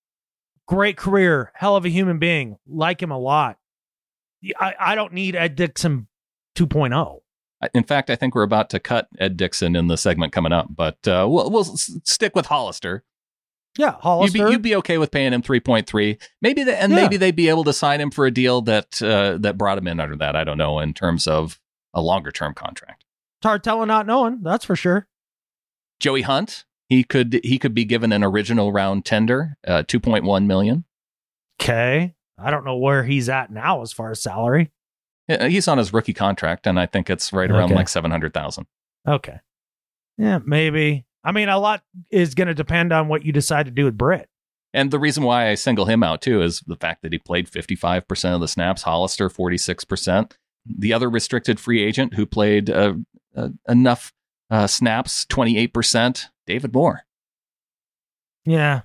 Great career. Hell of a human being. Like him a lot. I, I don't need Ed Dixon two point oh. In fact, I think we're about to cut Ed Dickson in the segment coming up, but uh, we'll, we'll s- stick with Hollister. Yeah, Hollister. You'd be, you'd be okay with paying him three point three. Maybe the, and Yeah. maybe they'd be able to sign him for a deal that uh, that brought him in under that. I don't know, in terms of a longer term contract. It's hard telling not knowing, that's for sure. Joey Hunt, he could he could be given an original round tender, uh, two point one million. Okay. I don't know where he's at now as far as salary. Yeah, he's on his rookie contract, and I think it's right around Okay. like seven hundred thousand. Okay. Yeah, maybe. I mean, a lot is going to depend on what you decide to do with Britt. And the reason why I single him out too is the fact that he played fifty-five percent of the snaps, Hollister forty-six percent. The other restricted free agent who played uh, uh, enough uh, snaps, twenty-eight percent, David Moore. Yeah.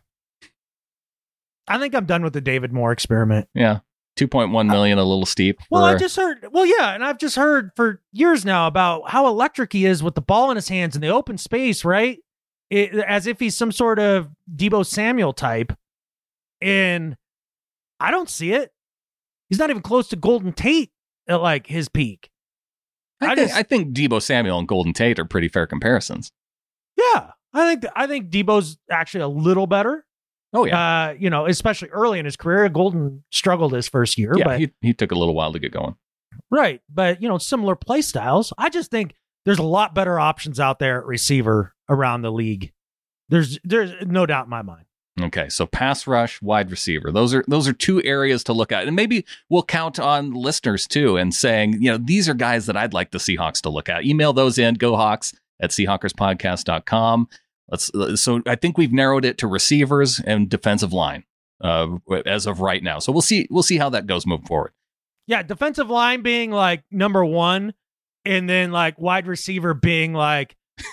I think I'm done with the David Moore experiment. Yeah, two point one million, a little steep. Well, for- I just heard, well, yeah, and I've just heard for years now about how electric he is with the ball in his hands in the open space, right? It, as if he's some sort of Deebo Samuel type. And I don't see it. He's not even close to Golden Tate at like his peak. I, I think, just- I think Deebo Samuel and Golden Tate are pretty fair comparisons. Yeah, I think I think Deebo's actually a little better. Oh, yeah. Uh, you know, especially early in his career. Golden struggled his first year, yeah, but he, he took a little while to get going. right. But you know, similar play styles. I just think there's a lot better options out there at receiver around the league. There's there's no doubt in my mind. Okay, so pass rush, wide receiver. Those are those are two areas to look at. And maybe we'll count on listeners too and saying, you know, these are guys that I'd like the Seahawks to look at. Email those in, gohawks at seahawkers podcast dot com. Let's so I think we've narrowed it to receivers and defensive line uh, as of right now. So we'll see we'll see how that goes moving forward. Yeah, defensive line being like number one, and then like wide receiver being like,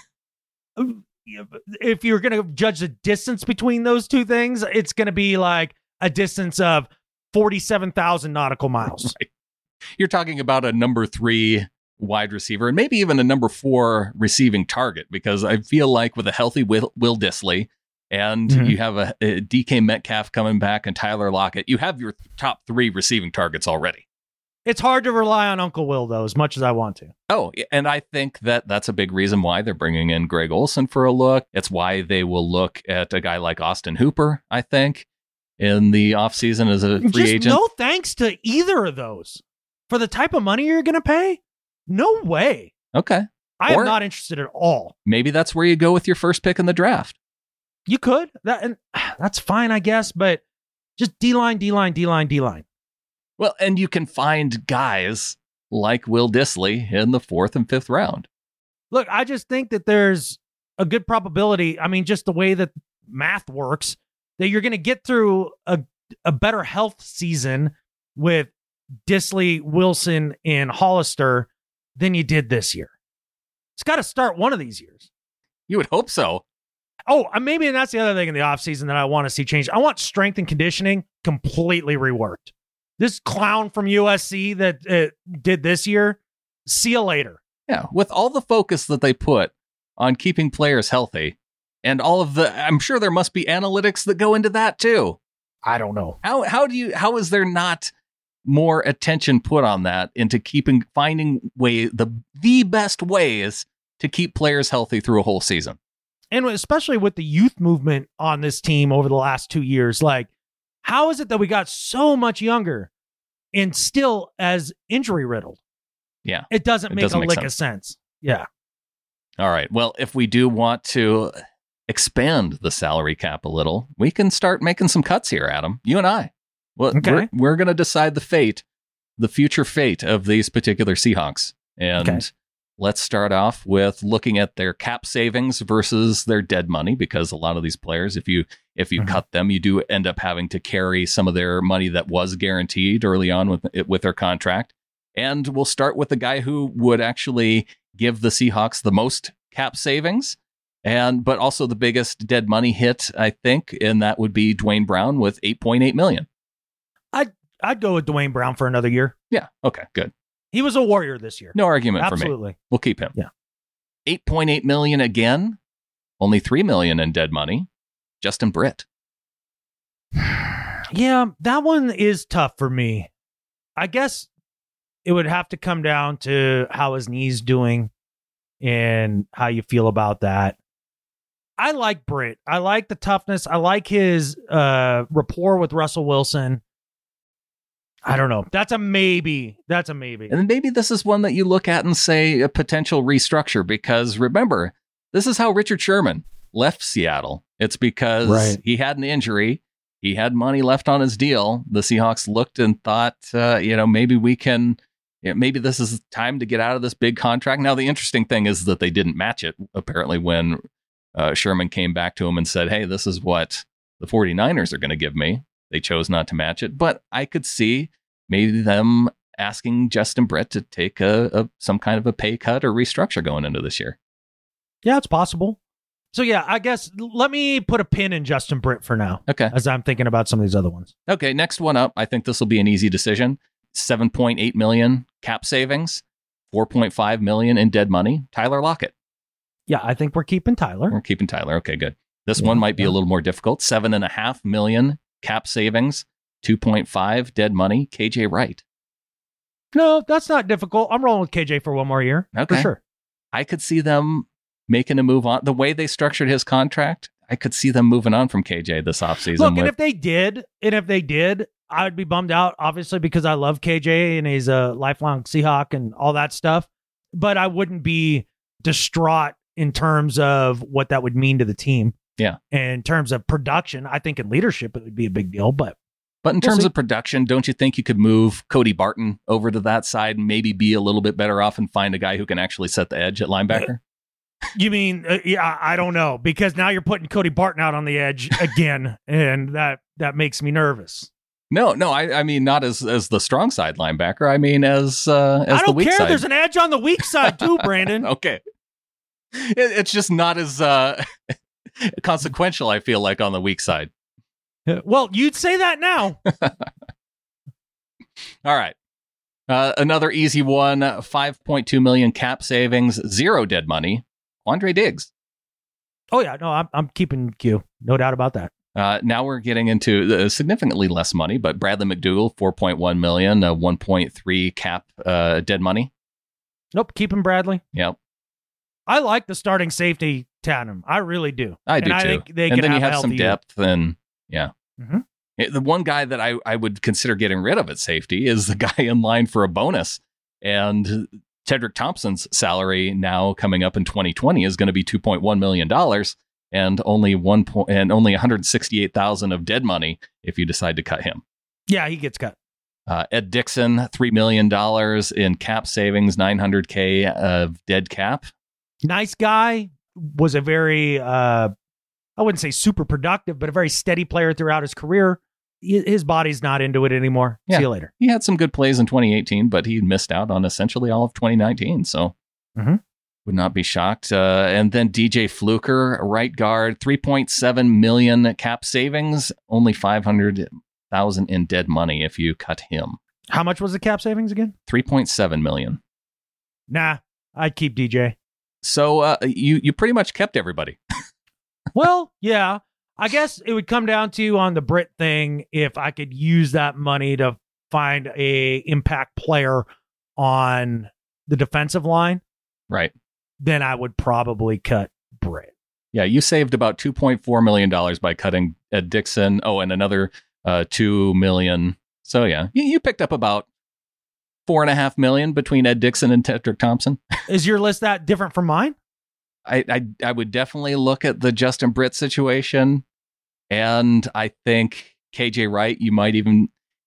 if you're going to judge the distance between those two things, it's going to be like a distance of forty-seven thousand nautical miles. Right. You're talking about a number three wide receiver and maybe even a number four receiving target, because I feel like with a healthy Will, Will Dissly and Mhm. you have a, a D K Metcalf coming back and Tyler Lockett, you have your top three receiving targets already. It's hard to rely on Uncle Will, though, as much as I want to. Oh, and I think that that's a big reason why they're bringing in Greg Olsen for a look. It's why they will look at a guy like Austin Hooper, I think, in the offseason as a free Just agent. no thanks to either of those. For the type of money you're going to pay? No way. Okay. I Or- am not interested at all. Maybe that's where you go with your first pick in the draft. You could. That and that's fine, I guess, but just D-line, D-line, D-line, D-line. Well, and you can find guys like Will Dissly in the fourth and fifth round. Look, I just think that there's a good probability, I mean, just the way that math works, that you're going to get through a, a better health season with Dissly, Wilson, and Hollister than you did this year. It's got to start one of these years. You would hope so. Oh, and maybe that's the other thing in the offseason that I want to see change. I want strength and conditioning completely reworked. This clown from U S C that uh, did this year, see you later. Yeah, with all the focus that they put on keeping players healthy and all of the, I'm sure there must be analytics that go into that too. I don't know. How how do you how is there not more attention put on that into keeping finding way the the best ways to keep players healthy through a whole season? And especially with the youth movement on this team over the last two years, like, how is it that we got so much younger and still as injury riddled? Yeah. It doesn't It make doesn't a make lick sense. of sense. Yeah. All right. Well, if we do want to expand the salary cap a little, we can start making some cuts here, Adam. You and I. Well, Okay. we're, we're going to decide the fate, the future fate of these particular Seahawks. And Okay. let's start off with looking at their cap savings versus their dead money, because a lot of these players, if you if you Mhm. cut them, you do end up having to carry some of their money that was guaranteed early on with with their contract. And we'll start with the guy who would actually give the Seahawks the most cap savings, and but also the biggest dead money hit, I think, and that would be Dwayne Brown with eight point eight million. I'd go with Dwayne Brown for another year. Yeah. Okay. Good. He was a Warrior this year. No argument for me. Absolutely. We'll keep him. Yeah. eight point eight million again. Only three million in dead money. Justin Britt. Yeah, that one is tough for me. I guess it would have to come down to how his knee's doing and how you feel about that. I like Britt. I like the toughness. I like his uh, rapport with Russell Wilson. I don't know. That's a maybe. That's a maybe. And maybe this is one that you look at and say a potential restructure, because remember, this is how Richard Sherman left Seattle. It's because right. he had an injury. He had money left on his deal. The Seahawks looked and thought, uh, you know, maybe we can, you know, maybe this is time to get out of this big contract. Now, the interesting thing is that they didn't match it, apparently, when uh, Sherman came back to him and said, hey, this is what the 49ers are going to give me. They chose not to match it, but I could see maybe them asking Justin Britt to take a, a some kind of a pay cut or restructure going into this year. Yeah, it's possible. So yeah, I guess let me put a pin in Justin Britt for now. Okay. As I'm thinking about some of these other ones. Okay, next one up. I think this will be an easy decision. seven point eight million cap savings, four point five million in dead money. Tyler Lockett. Yeah, I think we're keeping Tyler. We're keeping Tyler. Okay, good. This Yeah, one might be yeah. a little more difficult. Seven and a half million cap savings, two point five dead money. K J Wright. No, that's not difficult. I'm rolling with K J for one more year. Okay. For sure. I could see them making a move on. The way they structured his contract, I could see them moving on from K J this offseason. Look, with, and if they did, and if they did, I would be bummed out, obviously, because I love K J and he's a lifelong Seahawk and all that stuff. But I wouldn't be distraught in terms of what that would mean to the team. Yeah. And in terms of production, I think in leadership, it would be a big deal. But But in We'll terms see. of production, don't you think you could move Cody Barton over to that side and maybe be a little bit better off and find a guy who can actually set the edge at linebacker? you mean, uh, yeah, I don't know, because now you're putting Cody Barton out on the edge again, and that that makes me nervous. No, no, I, I mean not as as the strong side linebacker. I mean as uh, as I the don't weak care. side. There's an edge on the weak side too, Brandon. Okay, it, it's just not as uh, consequential. I feel like on the weak side. Well, you'd say that now. All right. Uh, another easy one, five point two million cap savings, zero dead money. Quandre Diggs. Oh yeah, no, I'm I'm keeping Q. No doubt about that. Uh, now we're getting into uh, significantly less money, but Bradley McDougall, four point one million, uh, one point three cap uh, dead money. Nope, keeping Bradley. Yep. I like the starting safety tandem. I really do. I do and too. I think they and can then you have, have a some healthy year. depth and yeah. Mhm. It- the one guy that I, I would consider getting rid of at safety is the guy in line for a bonus. And Tedrick Thompson's salary now coming up in twenty twenty is going to be two point one million dollars and only one point and only one hundred sixty-eight thousand dollars of dead money if you decide to cut him. Yeah, he gets cut. Uh, Ed Dixon, three million dollars in cap savings, nine hundred K of dead cap. Nice guy. Was a very, uh, I wouldn't say super productive, but a very steady player throughout his career. Hi- His body's not into it anymore. Yeah. See you later. He had some good plays in twenty eighteen, but he missed out on essentially all of twenty nineteen. So Mhm. would not be shocked. Uh, and then D J Fluker, right guard, three point seven million cap savings, only five hundred thousand in dead money if you cut him. How much was the cap savings again? three point seven million. Nah, I'd keep D J. So uh, you you pretty much kept everybody. Well, yeah. I guess it would come down to on the Brit thing if I could use that money to find a impact player on the defensive line, Right. then I would probably cut Brit. Yeah, you saved about two point four million dollars by cutting Ed Dixon. Oh, and another uh, two million dollars. So yeah, you, you picked up about four and a half million between Ed Dixon and Tedrick Thompson. Is your list that different from mine? I, I I would definitely look at the Justin Britt situation, and I think K J Wright. You might even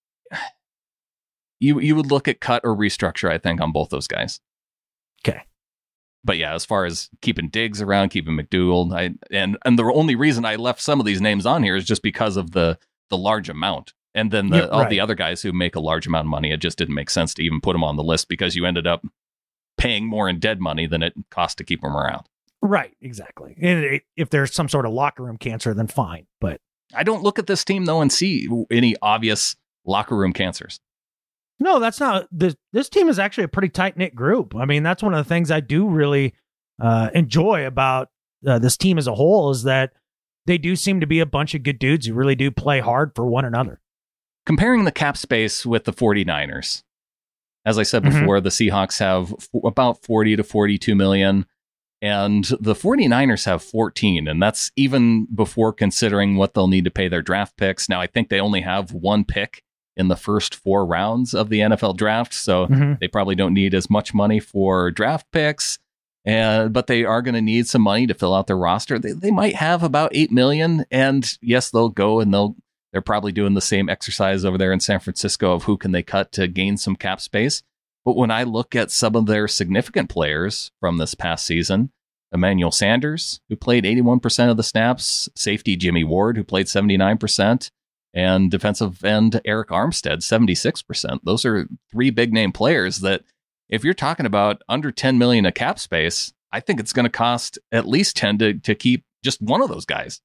you you would look at cut or restructure. I think on both those guys. Okay. But yeah, as far as keeping Diggs around, keeping McDougall, I and and the only reason I left some of these names on here is just because of the the large amount, and then the Yeah, all right. the other guys who make a large amount of money. It just didn't make sense to even put them on the list because you ended up paying more in dead money than it cost to keep them around. Right, exactly. And it, if there's some sort of locker room cancer, then fine. But I don't look at this team though and see any obvious locker room cancers. no, that's not this. This team is actually a pretty tight knit group. I mean, that's one of the things I do really uh, enjoy about uh, this team as a whole is that they do seem to be a bunch of good dudes who really do play hard for one another. Comparing the cap space with the 49ers, As I said Mhm. before, the Seahawks have f- about forty to forty-two million, and the 49ers have fourteen, and that's even before considering what they'll need to pay their draft picks. Now, I think they only have one pick in the first four rounds of the N F L draft, so Mhm. they probably don't need as much money for draft picks. And but they are going to need some money to fill out their roster. They, they might have about eight million, and yes, they'll go and they'll they're probably doing the same exercise over there in San Francisco of who can they cut to gain some cap space. But when I look at some of their significant players from this past season, Emmanuel Sanders, who played eighty-one percent of the snaps, safety Jimmy Ward, who played seventy-nine percent, and defensive end Eric Armstead, seventy-six percent. Those are three big name players that, if you're talking about under ten million a cap space, I think it's going to cost at least ten to, to keep just one of those guys.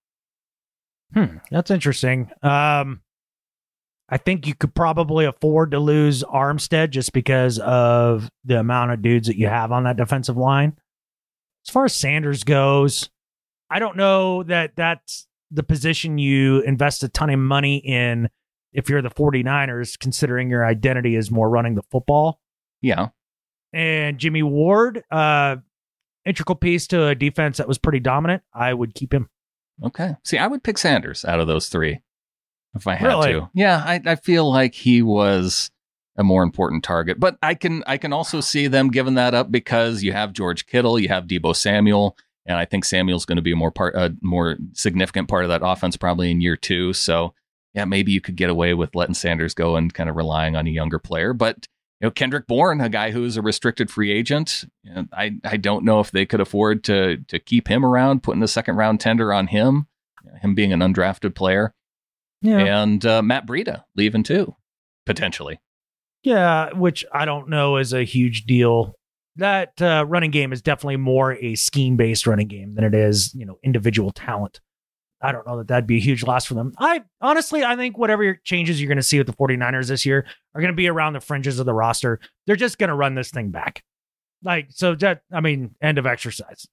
Hmm, that's interesting. Um, I think you could probably afford to lose Armstead just because of the amount of dudes that you have on that defensive line. As far as Sanders goes, I don't know that that's the position you invest a ton of money in if you're the 49ers, considering your identity is more running the football. Yeah. And Jimmy Ward, uh, integral piece to a defense that was pretty dominant. I would keep him. Okay. See, I would pick Sanders out of those three if I had Really? to. Yeah, I, I feel like he was a more important target. But I can I can also see them giving that up because you have George Kittle, you have Deebo Samuel, and I think Samuel's going to be a more part a more significant part of that offense probably in year two. So yeah, maybe you could get away with letting Sanders go and kind of relying on a younger player. But you know, Kendrick Bourne, a guy who's a restricted free agent, you know, I I don't know if they could afford to to keep him around, putting a second round tender on him, him being an undrafted player, Yeah. and uh, Matt Breida leaving too, potentially. Yeah, which I don't know is a huge deal. That uh, running game is definitely more a scheme-based running game than it is, you know, individual talent. I don't know that that'd be a huge loss for them. I honestly, I think whatever changes you're going to see with the 49ers this year are going to be around the fringes of the roster. They're just going to run this thing back. Like, so that, I mean, end of exercise.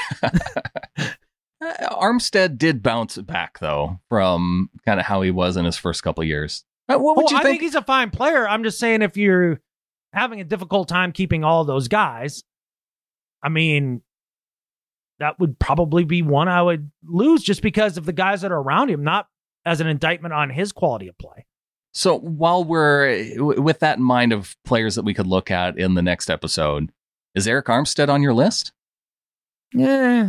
Armstead did bounce back, though, from kind of how he was in his first couple of years. Uh, What would Oh, you I think? think he's a fine player. I'm just saying if you're having a difficult time keeping all those guys, I mean, that would probably be one I would lose just because of the guys that are around him, not as an indictment on his quality of play. So while we're w- with that in mind of players that we could look at in the next episode, is Eric Armstead on your list? Yeah.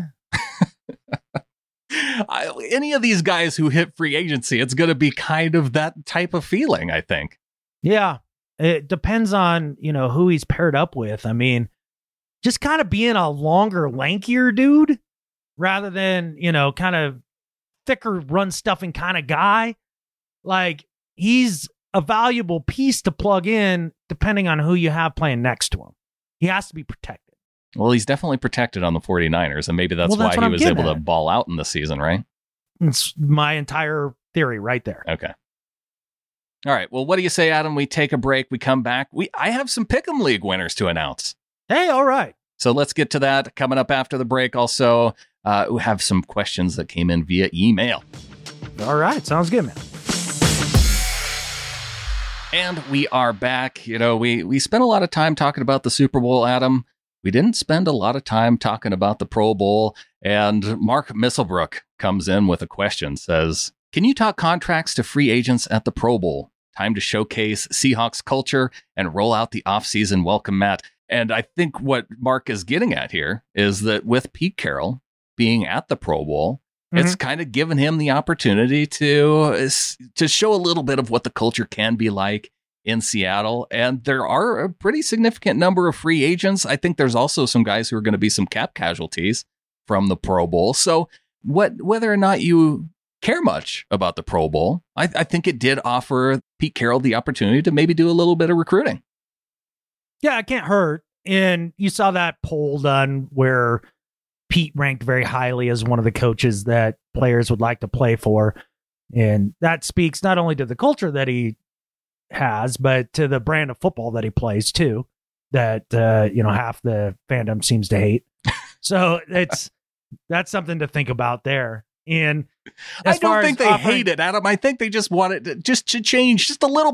I, any of these guys who hit free agency, it's going to be kind of that type of feeling, I think. Yeah. It depends on, you know, who he's paired up with. I mean, just kind of being a longer, lankier dude rather than, you know, kind of thicker run stuffing kind of guy. Like, he's a valuable piece to plug in depending on who you have playing next to him. He has to be protected. Well, he's definitely protected on the 49ers, and maybe that's, Well, that's why what he I'm was getting able at. to ball out in the season, right? It's my entire theory right there. Okay. All right. Well, what do you say, Adam? We take a break. We come back. We I have some Pick'em League winners to announce. Hey, all right. So let's get to that coming up after the break. Also, uh, we have some questions that came in via email. All right. Sounds good, man. And we are back. You know, we, we spent a lot of time talking about the Super Bowl, Adam. We didn't spend a lot of time talking about the Pro Bowl. And Mark Misselbrook comes in with a question, says, can you talk contracts to free agents at the Pro Bowl? Time to showcase Seahawks culture and roll out the offseason welcome mat. And I think what Mark is getting at here is that with Pete Carroll being at the Pro Bowl, Mm-hmm. it's kind of given him the opportunity to, to show a little bit of what the culture can be like in Seattle. And there are a pretty significant number of free agents. I think there's also some guys who are going to be some cap casualties from the Pro Bowl. So what, whether or not you care much about the Pro Bowl, I, I think it did offer Pete Carroll the opportunity to maybe do a little bit of recruiting. Yeah, it can't hurt. And you saw that poll done where Pete ranked very highly as one of the coaches that players would like to play for. And that speaks not only to the culture that he has, but to the brand of football that he plays too, that, uh, you know, half the fandom seems to hate. So it's, that's something to think about there. And I as far don't think as they offering- hate it, Adam. I think they just want it to, just to change just a little bit.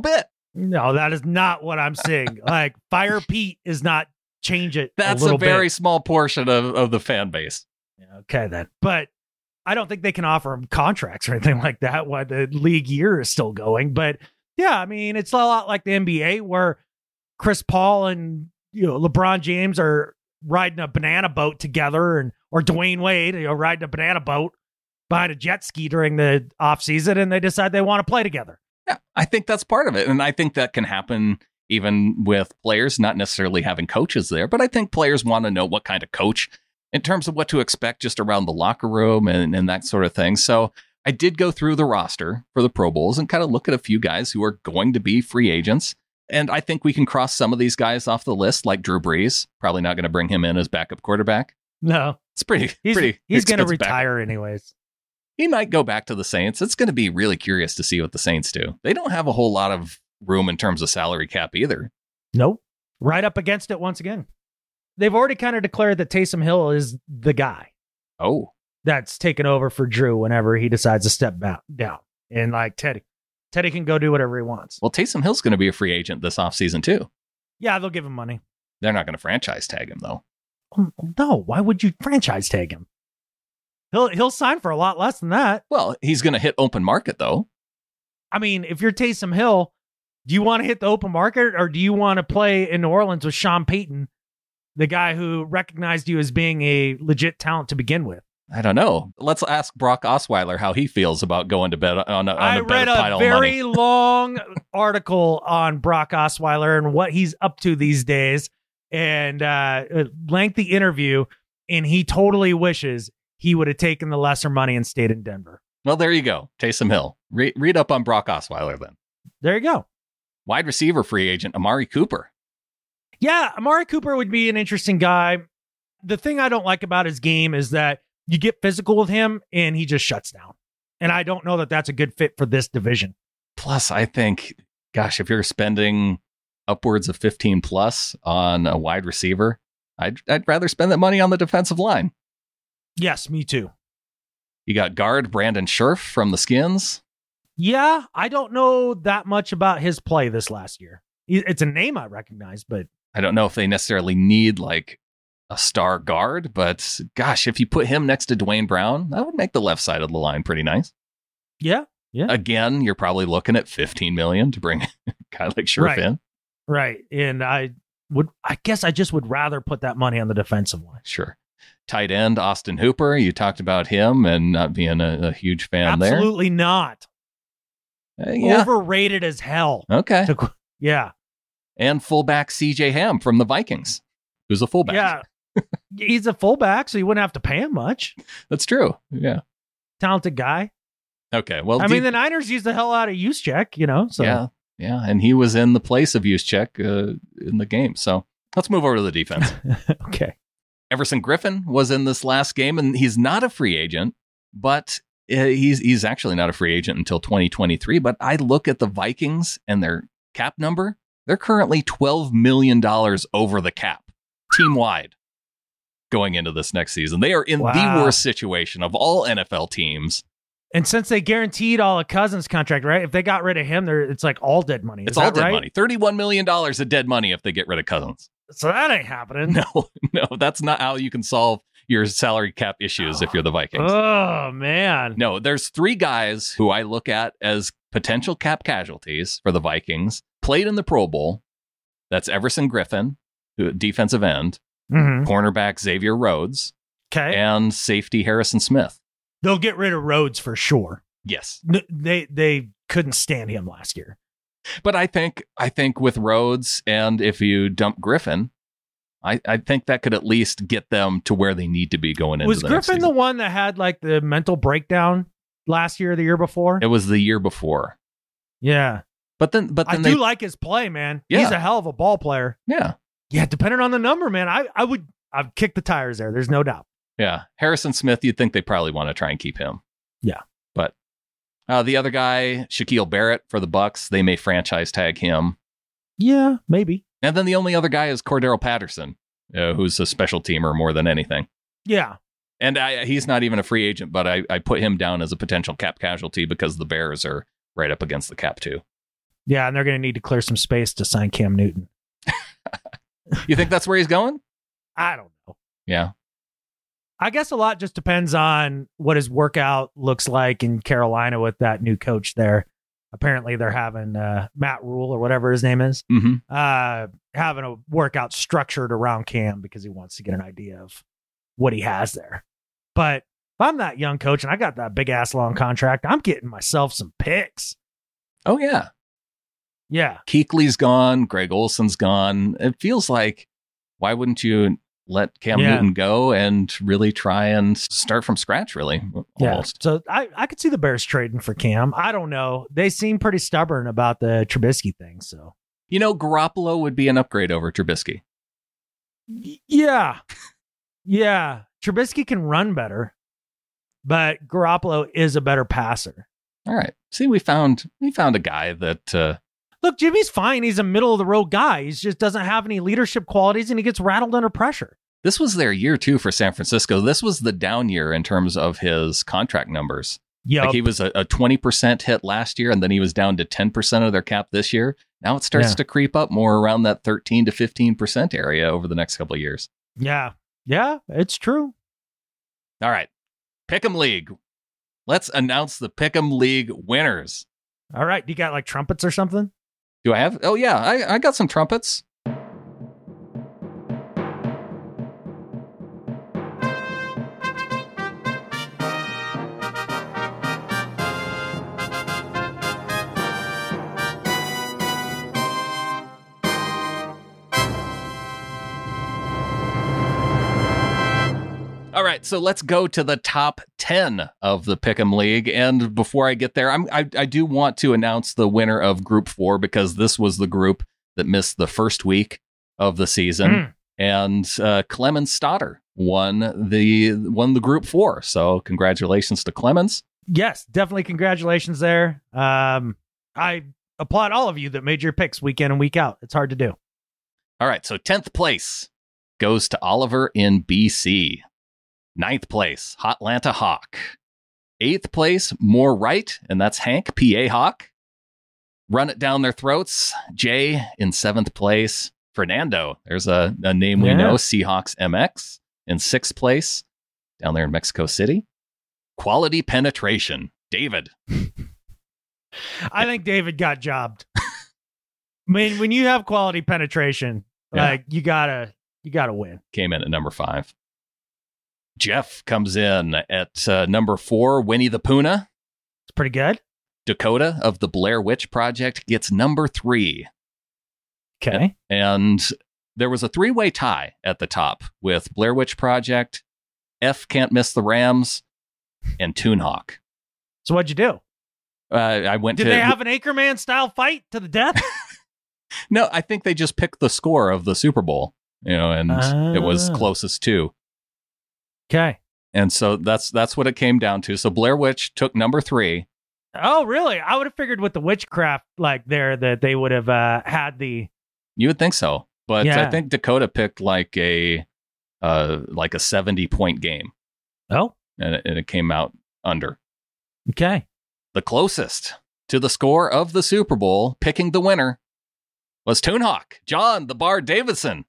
No, that is not what I'm saying. Like, fire Pete is not change it. That's a, a very bit. small portion of, of the fan base. Okay, then. But I don't think they can offer him contracts or anything like that while the league year is still going. But yeah, I mean, it's a lot like the N B A where Chris Paul and you know LeBron James are riding a banana boat together, and or Dwayne Wade, you know, riding a banana boat behind a jet ski during the offseason, and they decide they want to play together. Yeah, I think that's part of it. And I think that can happen even with players, not necessarily having coaches there, but I think players want to know what kind of coach in terms of what to expect just around the locker room and, and that sort of thing. So I did go through the roster for the Pro Bowls and kind of look at a few guys who are going to be free agents. And I think we can cross some of these guys off the list, like Drew Brees. Probably not going to bring him in as backup quarterback. No. It's pretty, he's, pretty. He's going to expensive retire backup. anyways. He might go back to the Saints. It's going to be really curious to see what the Saints do. They don't have a whole lot of room in terms of salary cap either. Nope. Right up against it once again. They've already kind of declared that Taysom Hill is the guy. Oh. That's taken over for Drew whenever he decides to step back down. And like Teddy. Teddy can go do whatever he wants. Well, Taysom Hill's going to be a free agent this offseason too. Yeah, they'll give him money. They're not going to franchise tag him though. No, why would you franchise tag him? He'll he'll sign for a lot less than that. Well, he's going to hit open market though. I mean, if you're Taysom Hill, do you want to hit the open market or do you want to play in New Orleans with Sean Payton, the guy who recognized you as being a legit talent to begin with? I don't know. Let's ask Brock Osweiler how he feels about going to bed on a, on I a read bed pile a very of money. long article on Brock Osweiler and what he's up to these days, and uh, a lengthy interview, and he totally wishes he would have taken the lesser money and stayed in Denver. Well, there you go. Taysom Hill. Re- read up on Brock Osweiler then. There you go. Wide receiver free agent Amari Cooper. Yeah, Amari Cooper would be an interesting guy. The thing I don't like about his game is that you get physical with him and he just shuts down. And I don't know that that's a good fit for this division. Plus, I think, gosh, if you're spending upwards of fifteen plus on a wide receiver, I'd, I'd rather spend that money on the defensive line. Yes, me too. You got guard Brandon Scherf from the Skins. Yeah, I don't know that much about his play this last year. It's a name I recognize, but I don't know if they necessarily need like a star guard, but gosh, if you put him next to Dwayne Brown, that would make the left side of the line pretty nice. Yeah, yeah. Again, you're probably looking at fifteen million to bring a guy like Scherf right. in. Right. And I would, I guess I just would rather put that money on the defensive line. Sure. Tight end Austin Hooper. You talked about him and not being a, a huge fan there. Absolutely not. Uh, yeah. Overrated as hell. Okay. To, yeah. And fullback C J Ham from the Vikings, who's a fullback. Yeah. He's a fullback, so you wouldn't have to pay him much. That's true. Yeah. Talented guy. Okay. Well, I deep, mean, the Niners used the hell out of Juszczyk, you know. So yeah, yeah, and he was in the place of Juszczyk uh, in the game. So let's move over to the defense. Okay. Everson Griffin was in this last game, and he's not a free agent, but uh, he's he's actually not a free agent until twenty twenty-three. But I look at the Vikings and their cap number; they're currently twelve million dollars over the cap, team wide, going into this next season. They are in Wow. the worst situation of all N F L teams. And since they guaranteed all of Cousins' contract, right? If they got rid of him, they're, it's like all dead money. Is It's all that dead right? money. thirty-one million dollars of dead money if they get rid of Cousins. So that ain't happening. No, no, that's not how you can solve your salary cap issues if you're the Vikings. Oh, man. No, there's three guys who I look at as potential cap casualties for the Vikings, played in the Pro Bowl. That's Everson Griffin, who defensive end, Mm-hmm. cornerback Xavier Rhodes, Okay. and safety Harrison Smith. They'll get rid of Rhodes for sure. Yes. N- They they couldn't stand him last year. But I think I think with Rhodes and if you dump Griffin, I, I think that could at least get them to where they need to be going into Was the next Griffin the season. one that had like the mental breakdown last year or the year before? It was the year before. Yeah. But then but I then do they like his play, man. Yeah. He's a hell of a ball player. Yeah. Yeah, depending on the number, man, I, I would I'd kick the tires there. There's no doubt. Yeah. Harrison Smith, you'd think they probably want to try and keep him. Yeah. But uh, the other guy, Shaquille Barrett for the Bucks, they may franchise tag him. Yeah, maybe. And then the only other guy is Cordero Patterson, uh, who's a special teamer more than anything. Yeah. And I, he's not even a free agent, but I, I put him down as a potential cap casualty because the Bears are right up against the cap too. Yeah, and they're going to need to clear some space to sign Cam Newton. You think that's where he's going? I don't know. Yeah. I guess a lot just depends on what his workout looks like in Carolina with that new coach there. Apparently they're having uh, Matt Rule or whatever his name is, Mm-hmm. uh, having a workout structured around Cam because he wants to get an idea of what he has there. But if I'm that young coach and I got that big ass long contract, I'm getting myself some picks. Oh, yeah. Yeah. Kuechly's gone. Greg Olson's gone. It feels like, why wouldn't you let Cam Yeah. Newton go and really try and start from scratch, really? Yeah. Almost. So I, I could see the Bears trading for Cam. I don't know. They seem pretty stubborn about the Trubisky thing. So, You know, Garoppolo would be an upgrade over Trubisky. y- yeah. Yeah. Trubisky can run better, but Garoppolo is a better passer. All right. See, we found we found a guy that uh, Look, Jimmy's fine. He's a middle of the road guy. He just doesn't have any leadership qualities and he gets rattled under pressure. this was their year two for San Francisco. This was the down year in terms of his contract numbers. Yeah. Like he was a, a twenty percent hit last year, and then he was down to ten percent of their cap this year. Now it starts Yeah. to creep up more around that thirteen to fifteen percent area over the next couple of years. Yeah. Yeah, it's true. All right. Pick'em League. Let's announce the Pick'em League winners. All right. You got like trumpets or something? Do I have? Oh, yeah. I, I got some trumpets. All right, so let's go to the top ten of the Pick'em League. And before I get there, I'm, I, I do want to announce the winner of Group Four, because this was the group that missed the first week of the season. Mm. And uh, Clemens Stoddard won the won the Group Four. So congratulations to Clemens. Yes, definitely congratulations there. Um, I applaud all of you that made your picks week in and week out. It's hard to do. All right, so tenth place goes to Oliver in B C. Ninth place, Hotlanta Hawk. Eighth place, More Right, and that's Hank, P A Hawk. Run It Down Their Throats, Jay in seventh place. Fernando, there's a, a name we Yeah. know, Seahawks M X in sixth place, down there in Mexico City. Quality Penetration, David. I think David got jobbed. I mean, when you have quality penetration, Yeah. like you gotta, you gotta win. Came in at number five. Jeff comes in at uh, number four, Winnie the Pooh. It's pretty good. Dakota of the Blair Witch Project gets number three. Okay. And there was a three-way tie at the top with Blair Witch Project, F Can't Miss the Rams, and Toonhawk. So what'd you do? Uh, I went Did to... they have an Anchorman style fight to the death? No, I think they just picked the score of the Super Bowl, you know, and it was Ah. closest to. Okay. And so that's that's what it came down to. So Blair Witch took number three. Oh, really? I would have figured with the witchcraft like there that they would have uh, had the. You would think so, but Yeah. I think Dakota picked like a uh, like a seventy point game, Oh, and it, and it came out under. okay. The closest to the score of the Super Bowl, picking the winner, was Toonhawk, John the Bard Davidson.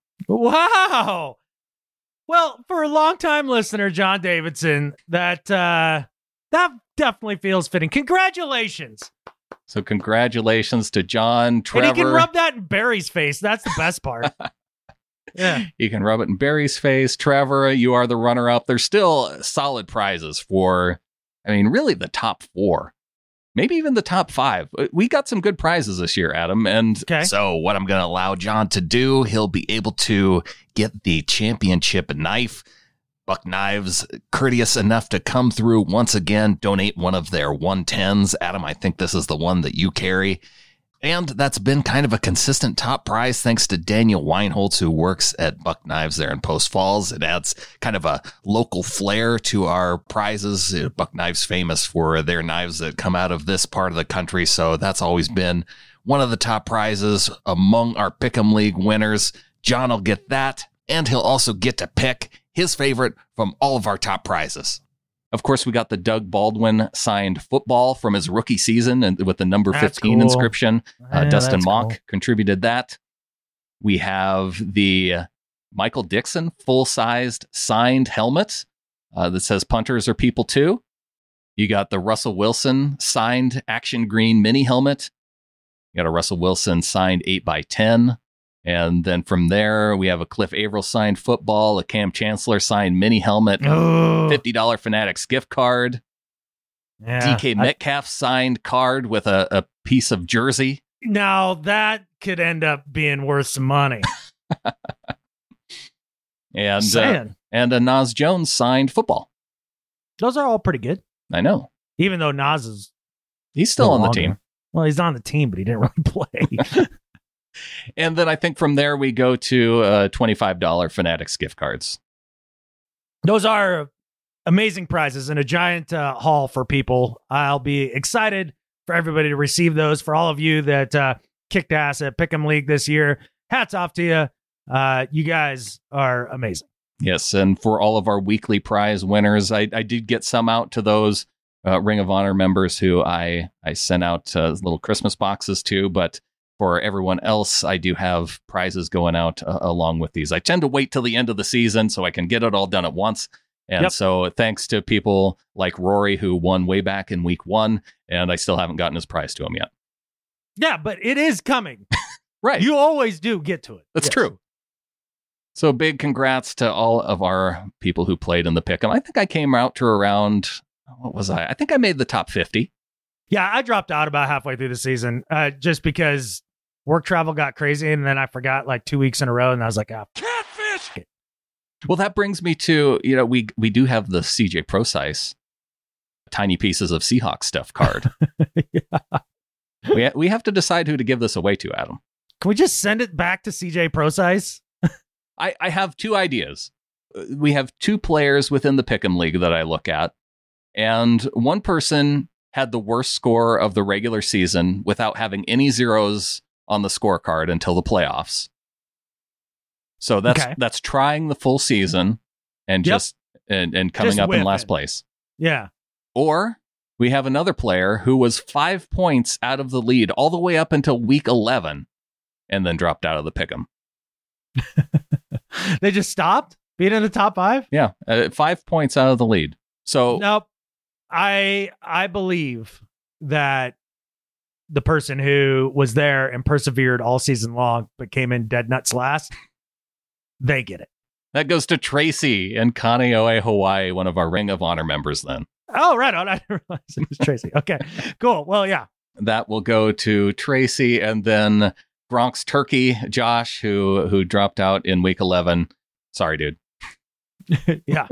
Wow. Well, for a long-time listener, John Davidson, that uh, that definitely feels fitting. Congratulations. So congratulations to John, Trevor. And he can rub that in Barry's face. That's the best part. Yeah. You can rub it in Barry's face. Trevor, you are the runner-up. There's still solid prizes for, I mean, really the top four. Maybe even the top five. We got some good prizes this year, Adam. And Okay. So what I'm going to allow John to do, he'll be able to get the championship knife. Buck Knives, courteous enough to come through once again, donate one of their one tens. Adam, I think this is the one that you carry. And that's been kind of a consistent top prize thanks to Daniel Weinholtz, who works at Buck Knives there in Post Falls. It adds kind of a local flair to our prizes. Uh, Buck Knives famous for their knives that come out of this part of the country. So that's always been one of the top prizes among our Pick'em League winners. John will get that, and he'll also get to pick his favorite from all of our top prizes. Of course, we got the Doug Baldwin signed football from his rookie season and with the number That's fifteen cool. inscription. Uh, Yeah, Dustin that's Mock cool. contributed that. We have the Michael Dixon full-sized signed helmet uh, that says punters are people too. You got the Russell Wilson signed action green mini helmet. You got a Russell Wilson signed eight by ten. And then from there, we have a Cliff Averill signed football, a Cam Chancellor signed mini helmet, Oh, fifty dollars Fanatics gift card, yeah. D K I- Metcalf signed card with a, a piece of jersey. now that could end up being worth some money. And, uh, Saying. and a Nas Jones signed football. Those are all pretty good. I know. Even though Nas is He's still no on the longer. team. Well, he's on the team, but he didn't really play. And then I think from there we go to uh, twenty-five dollars Fanatics gift cards. Those are amazing prizes and a giant uh, haul for people. I'll be excited for everybody to receive those. For all of you that uh, kicked ass at Pick'em League this year, hats off to you. Uh, you guys are amazing. Yes, and for all of our weekly prize winners, I, I did get some out to those uh, Ring of Honor members who I, I sent out uh, little Christmas boxes to, but for everyone else, I do have prizes going out uh, along with these. I tend to wait till the end of the season so I can get it all done at once. And Yep. so thanks to people like Rory who won way back in week one, and I still haven't gotten his prize to him yet. Yeah, but it is coming. Right. You always do get to it. That's Yes. true. So big congrats to all of our people who played in the pick'em. I think I came out to around, what was I? I think I made the top fifty. Yeah, I dropped out about halfway through the season uh, just because work travel got crazy, and then I forgot like two weeks in a row, and I was like, ah, Catfish! Well, that brings me to, you know, we we do have the C J Procise tiny pieces of Seahawks stuff card. yeah. we, ha- we have to decide who to give this away to, Adam. Can we just send it back to C J Procise? I, I have two ideas. Uh, We have two players within the Pick'em League that I look at, and one person had the worst score of the regular season without having any zeros on the scorecard until the playoffs. So that's Okay. that's trying the full season and Yep. just and, and coming Just up in last whipping. place. Yeah. Or we have another player who was five points out of the lead all the way up until week eleven and then dropped out of the Pick'em. They just stopped being in the top five? Yeah, uh, five points out of the lead. So Nope. I I believe that the person who was there and persevered all season long but came in dead nuts last, they get it. that goes to Tracy and Kaneohe, Hawaii, one of our Ring of Honor members then. Oh, right on. I didn't realize it was Tracy. Okay, cool. Well, yeah. That will go to Tracy and then Gronk's Turkey, Josh, who who dropped out in week eleven. Sorry, dude. yeah.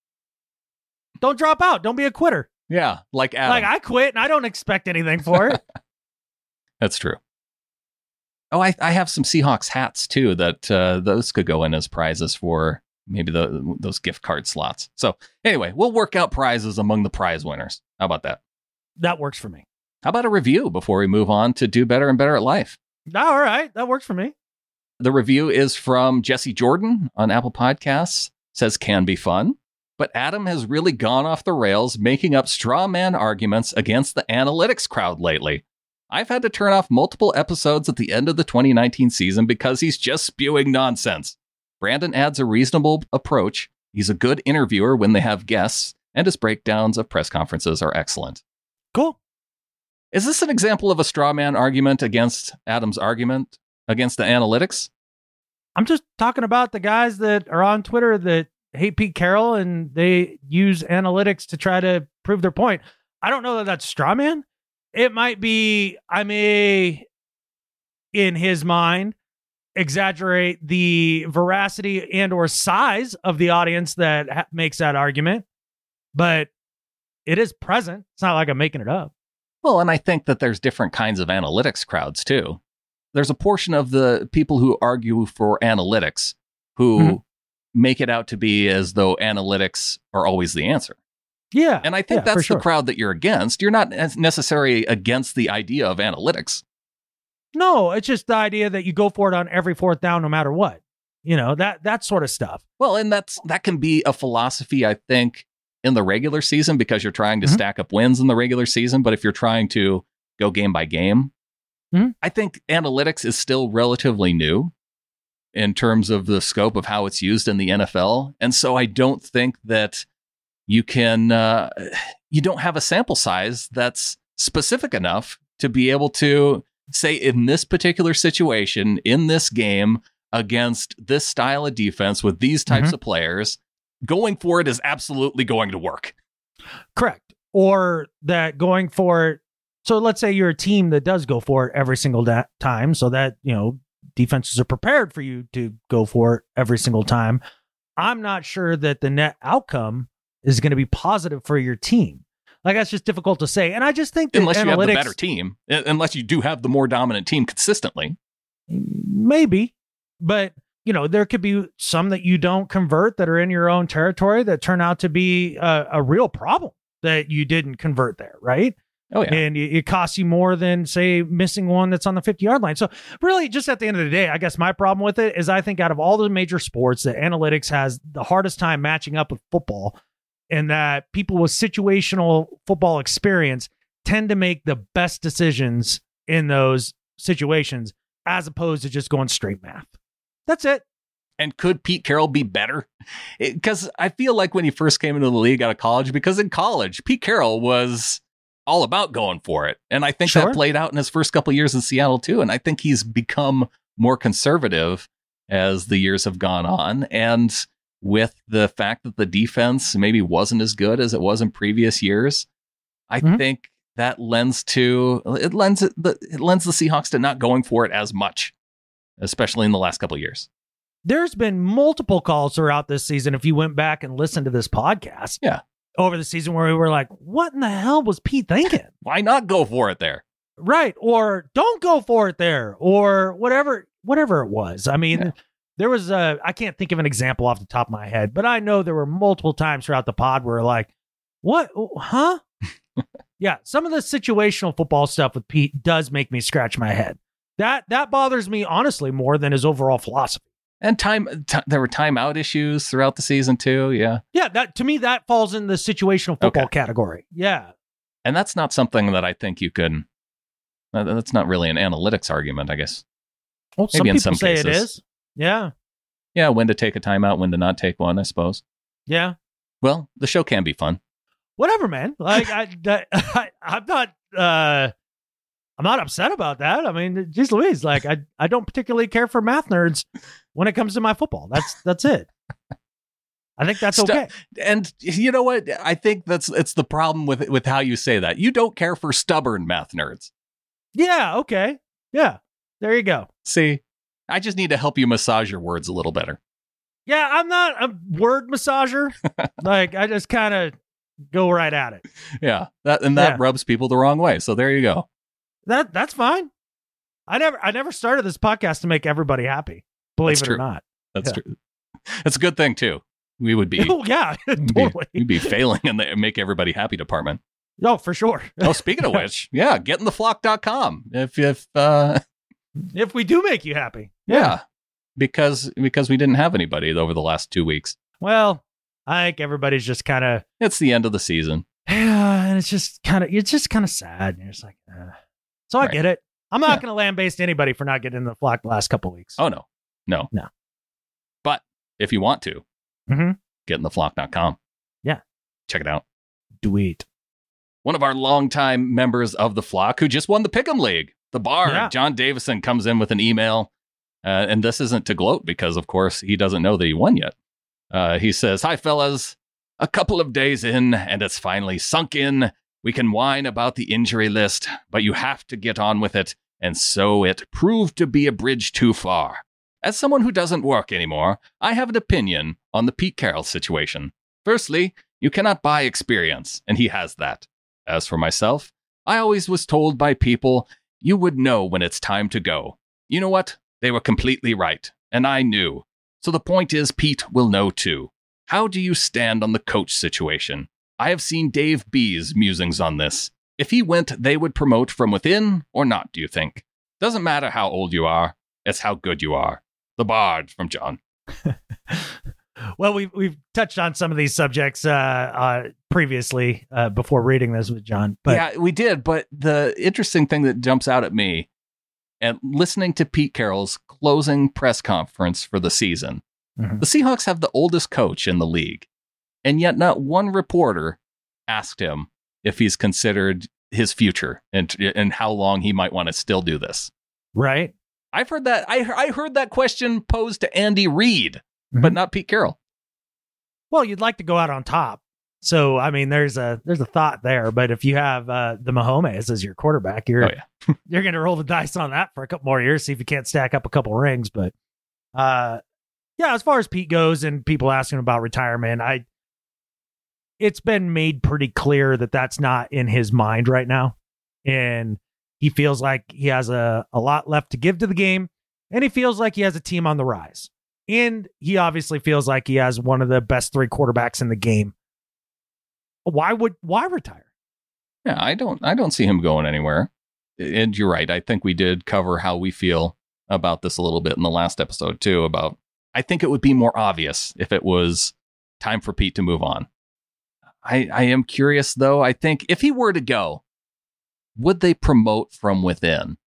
Don't drop out. Don't be a quitter. Yeah, like Adam. Like, I quit and I don't expect anything for it. That's true. Oh, I, I have some Seahawks hats too that uh, those could go in as prizes for maybe the those gift card slots. So anyway, we'll work out prizes among the prize winners. How about that? That works for me. How about a review before we move on to do better and better at life? All right. That works for me. The review is from Jesse Jordan on Apple Podcasts. Says can be fun, but Adam has really gone off the rails making up straw man arguments against the analytics crowd lately. I've had to turn off multiple episodes at the end of the twenty nineteen season because he's just spewing nonsense. Brandon adds a reasonable approach. He's a good interviewer when they have guests, and his breakdowns of press conferences are excellent. Cool. Is this an example of a straw man argument against Adam's argument against the analytics? I'm just talking about the guys that are on Twitter that hate Pete Carroll and they use analytics to try to prove their point. I don't know that that's straw man. It might be, I may, in his mind, exaggerate the veracity and or size of the audience that ha- makes that argument, but it is present. It's not like I'm making it up. Well, and I think that there's different kinds of analytics crowds too. There's a portion of the people who argue for analytics who Mhm. make it out to be as though analytics are always the answer. Yeah. And I think yeah, for that's sure. the crowd that you're against. You're not necessarily against the idea of analytics. No, it's just the idea that you go for it on every fourth down, no matter what. You know, that that sort of stuff. Well, and that's that can be a philosophy, I think, in the regular season because you're trying to mm-hmm. stack up wins in the regular season. But if you're trying to go game by game, mm-hmm. I think analytics is still relatively new in terms of the scope of how it's used in the N F L. And so I don't think that you can, uh, you don't have a sample size that's specific enough to be able to say in this particular situation, in this game, against this style of defense with these types mm-hmm. of players, going for it is absolutely going to work. Correct. Or that going for it. So let's say you're a team that does go for it every single da- time so that, you know, defenses are prepared for you to go for it every single time. I'm not sure that the net outcome is going to be positive for your team. Like, that's just difficult to say. And I just think that unless analytics, you have the better team, unless you do have the more dominant team consistently. Maybe. But, you know, there could be some that you don't convert that are in your own territory that turn out to be a, a real problem that you didn't convert there, right? Oh, yeah. And it, it costs you more than, say, missing one that's on the fifty-yard line. So really, just at the end of the day, I guess my problem with it is I think out of all the major sports, that analytics has the hardest time matching up with football, and that people with situational football experience tend to make the best decisions in those situations as opposed to just going straight math. That's it. And could Pete Carroll be better? Because I feel like when he first came into the league out of college, because in college, Pete Carroll was all about going for it. And I think sure. that played out in his first couple of years in Seattle too. And I think he's become more conservative as the years have gone on. And with the fact that the defense maybe wasn't as good as it was in previous years, I mm-hmm. think that lends to, it lends the, it lends the Seahawks to not going for it as much, especially in the last couple of years. There's been multiple calls throughout this season. If you went back and listened to this podcast yeah. over the season where we were like, what in the hell was Pete thinking? Why not go for it there? Right. Or don't go for it there, or whatever, whatever it was. I mean, yeah. there was a, I can't think of an example off the top of my head, but I know there were multiple times throughout the pod where like, what, huh? Yeah. Some of the situational football stuff with Pete does make me scratch my head. That, that bothers me honestly more than his overall philosophy. And time, t- there were timeout issues throughout the season too. Yeah. Yeah. That to me, that falls in the situational football okay. category. Yeah. And that's not something that I think you could, uh, that's not really an analytics argument, I guess. Well, Maybe some in people some say cases. it is. Yeah. Yeah. When to take a timeout, when to not take one, I suppose. Yeah. Well, the show can be fun. Whatever, man. Like I, that, I, I'm not, uh, I'm not upset about that. I mean, geez Louise, like I, I don't particularly care for math nerds when it comes to my football. That's, that's it. I think that's Stu- okay. And you know what? I think that's, it's the problem with, with how you say that. You don't care for stubborn math nerds. Yeah. Okay. Yeah. There you go. See, I just need to help you massage your words a little better. Yeah. I'm not a word massager. Like I just kind of go right at it. Yeah. That, and that Yeah. rubs people the wrong way. So there you go. That that's fine. I never I never started this podcast to make everybody happy. Believe That's it or true. not. That's Yeah. true. That's a good thing too. We would be, Oh yeah, we'd totally. be, we'd be failing in the make everybody happy department. Oh, for sure. Oh, speaking of which, yeah, get in the flock dot com. If if uh If we do make you happy. yeah. Because because we didn't have anybody over the last two weeks. Well, I think everybody's just kind of It's the end of the season. yeah, and it's just kind of it's just kind of sad. And you're just like, uh. So I Right. get it. I'm not Yeah. going to lambaste anybody for not getting in the flock the last couple of weeks. Oh no. No. No. But if you want to, Mm-hmm. get in the flock dot com. Yeah. Check it out. Do it. One of our longtime members of the flock who just won the Pick'em League, the Bard, Yeah. John Davison, comes in with an email. Uh, and this isn't to gloat because, of course, he doesn't know that he won yet. Uh, he says, "Hi, fellas. A couple of days in, and it's finally sunk in. We can whine about the injury list, but you have to get on with it. And so it proved to be a bridge too far. As someone who doesn't work anymore, I have an opinion on the Pete Carroll situation. Firstly, you cannot buy experience, and he has that. As for myself, I always was told by people, you would know when it's time to go. You know what? They were completely right, and I knew. So the point is, Pete will know too. How do you stand on the coach situation? I have seen Dave B's musings on this. If he went, they would promote from within or not, do you think? Doesn't matter how old you are, it's how good you are. The Bard from John." Well, we've we've touched on some of these subjects uh, uh, previously uh, before reading this with John. But yeah, we did. But the interesting thing that jumps out at me, and listening to Pete Carroll's closing press conference for the season, Mhm. the Seahawks have the oldest coach in the league, and yet not one reporter asked him if he's considered his future and and how long he might want to still do this. right, I've heard that. I I heard that question posed to Andy Reid, Mhm. but not Pete Carroll. well, you'd like to go out on top. So, I mean, there's a there's a thought there. But if you have uh, the Mahomes as your quarterback, you're Oh yeah. you're going to roll the dice on that for a couple more years, see if you can't stack up a couple rings. But uh, yeah, as far as Pete goes and people asking about retirement, I it's been made pretty clear that that's not in his mind right now, and he feels like he has a a lot left to give to the game, and he feels like he has a team on the rise, and he obviously feels like he has one of the best three quarterbacks in the game. Why would why retire? Yeah, I don't I don't see him going anywhere. And you're right. I think we did cover how we feel about this a little bit in the last episode too, about I think it would be more obvious if it was time for Pete to move on. I I am curious though. I think if he were to go, would they promote from within?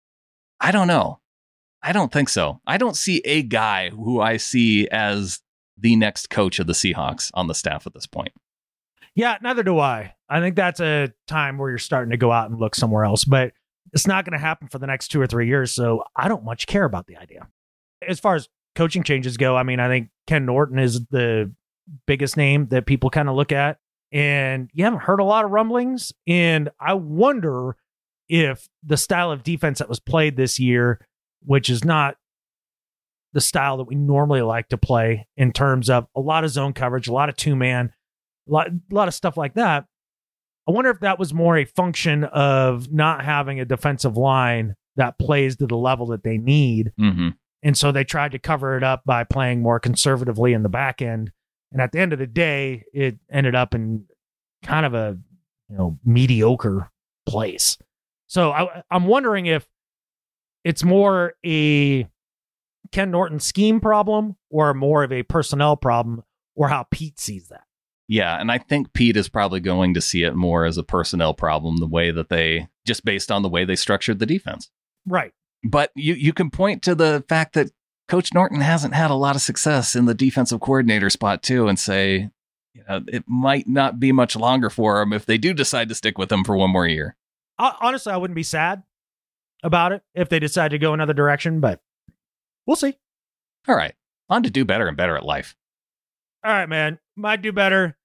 I don't know. I don't think so. I don't see a guy who I see as the next coach of the Seahawks on the staff at this point. Yeah, neither do I. I think that's a time where you're starting to go out and look somewhere else, but it's not going to happen for the next two or three years. So I don't much care about the idea. As far as coaching changes go, I mean, I think Ken Norton is the biggest name that people kind of look at, and you haven't heard a lot of rumblings. And I wonder if the style of defense that was played this year, which is not the style that we normally like to play in terms of a lot of zone coverage, a lot of two man, a lot, a lot of stuff like that. I wonder if that was more a function of not having a defensive line that plays to the level that they need. Mm-hmm. And so they tried to cover it up by playing more conservatively in the back end. And at the end of the day, it ended up in kind of a, you know, mediocre place. So I, I'm wondering if it's more a Ken Norton scheme problem or more of a personnel problem, or how Pete sees that. Yeah, and I think Pete is probably going to see it more as a personnel problem, the way that they, just based on the way they structured the defense. Right. But you, you can point to the fact that Coach Norton hasn't had a lot of success in the defensive coordinator spot, too, and say, you know, it might not be much longer for him if they do decide to stick with him for one more year. I, honestly, I wouldn't be sad about it if they decide to go another direction, but we'll see. All right, on to do better and better at life. All right, man. My do better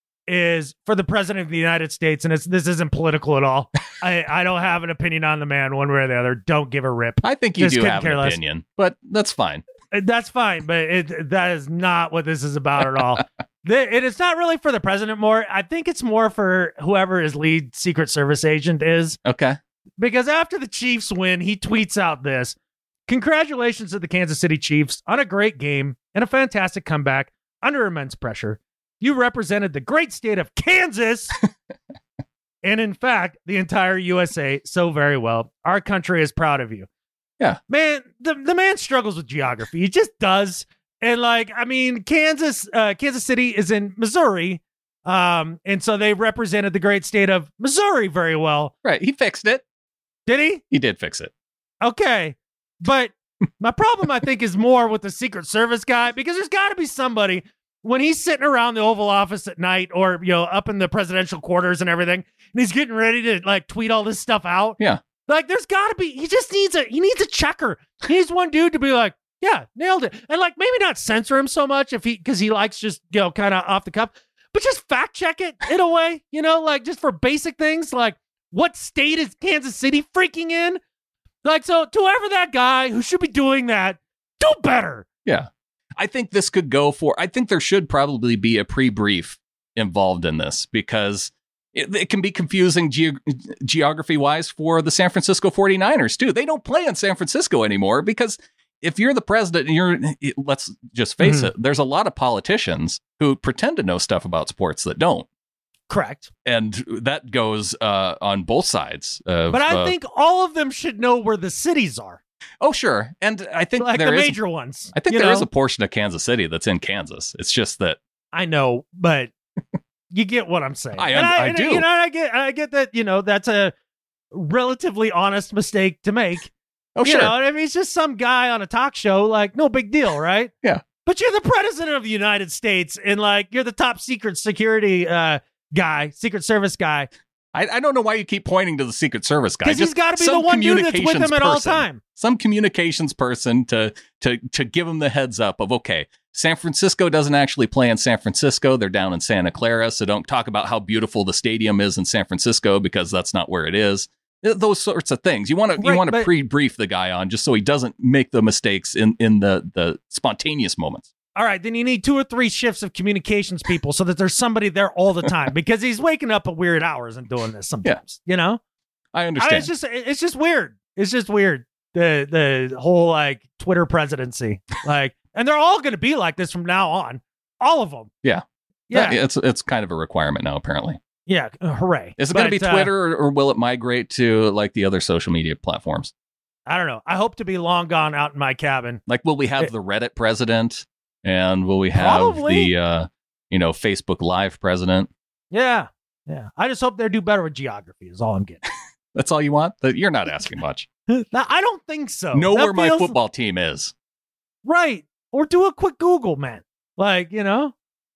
is for the president of the United States, and it's this isn't political at all. I, I don't have an opinion on the man one way or the other. Don't give a rip. I think you Just do couldn't have care an less. opinion, but that's fine. That's fine, but it that is not what this is about at all. the, it is not really for the president more. I think it's more for whoever his lead Secret Service agent is. Okay. Because after the Chiefs win, he tweets out this: "Congratulations to the Kansas City Chiefs on a great game and a fantastic comeback under immense pressure. You represented the great state of Kansas and, in fact, the entire U S A so very well. Our country is proud of you." Yeah. Man, the, the man struggles with geography. He just does. And, like, I mean, Kansas, uh, Kansas City is in Missouri. Um, and so they represented the great state of Missouri very well. Right. He fixed it. Did he? He did fix it. Okay. But my problem, I think, is more with the Secret Service guy, because there's got to be somebody when he's sitting around the Oval Office at night, or, you know, up in the presidential quarters and everything, and he's getting ready to, like, tweet all this stuff out. Yeah. Like, there's got to be, he just needs a, he needs a checker. He needs one dude to be like, yeah, nailed it. And, like, maybe not censor him so much if he, because he likes just, you know, kind of off the cuff, but just fact check it in a way, you know, like, just for basic things, like, what state is Kansas City freaking in? Like, so to whoever that guy who should be doing that, do better. Yeah. I think this could go for, I think there should probably be a pre-brief involved in this, because it, it can be confusing ge- geography-wise for the San Francisco forty-niners, too. They don't play in San Francisco anymore, because if you're the president and you're, it, let's just face Mm-hmm. it, there's a lot of politicians who pretend to know stuff about sports that don't. Correct. And that goes uh, on both sides. Of, But I uh, think all of them should know where the cities are. Oh, sure. And I think like there the is, major ones. I think you there know? is a portion of Kansas City that's in Kansas. It's just that I know, but you get what I'm saying. I, And I, I and, do. You know, I get, I get that. You know, that's a relatively honest mistake to make. oh, You sure. know, I mean, it's just some guy on a talk show. Like, no big deal, right? Yeah. But you're the president of the United States, and like, you're the top secret security uh, guy, Secret Service guy. I, I don't know why you keep pointing to the Secret Service guy. Because he's Just got to be the some one dude that's with communications him at all person. time. Some communications person to to to give him the heads up of, okay, San Francisco doesn't actually play in San Francisco. They're down in Santa Clara. So don't talk about how beautiful the stadium is in San Francisco because that's not where it is. Those sorts of things. You want to Right, you want to but- pre-brief the guy on just so he doesn't make the mistakes in, in the, the spontaneous moments. All right, then you need two or three shifts of communications people so that there's somebody there all the time because he's waking up at weird hours and doing this sometimes. You know, I I, understand. it's just it's just weird. It's just weird. The the whole like Twitter presidency, like, and they're all going to be like this from now on. All of them. Yeah. Yeah. It's it's kind of a requirement now, apparently. Yeah. uh, hooray. Is it going to But, be uh, Twitter or, or will it migrate to like the other social media platforms? I don't know. I hope to be long gone out in my cabin. Like, will we have It- the Reddit president, and will we have Probably. the uh, you know Facebook Live president? Yeah. Yeah. I just hope they do better with geography. Is all I'm getting. That's all you want? That you're not asking much. Now, I don't think so. Know That where my feels- football team is. Right. Or do a quick Google, man. Like, you know.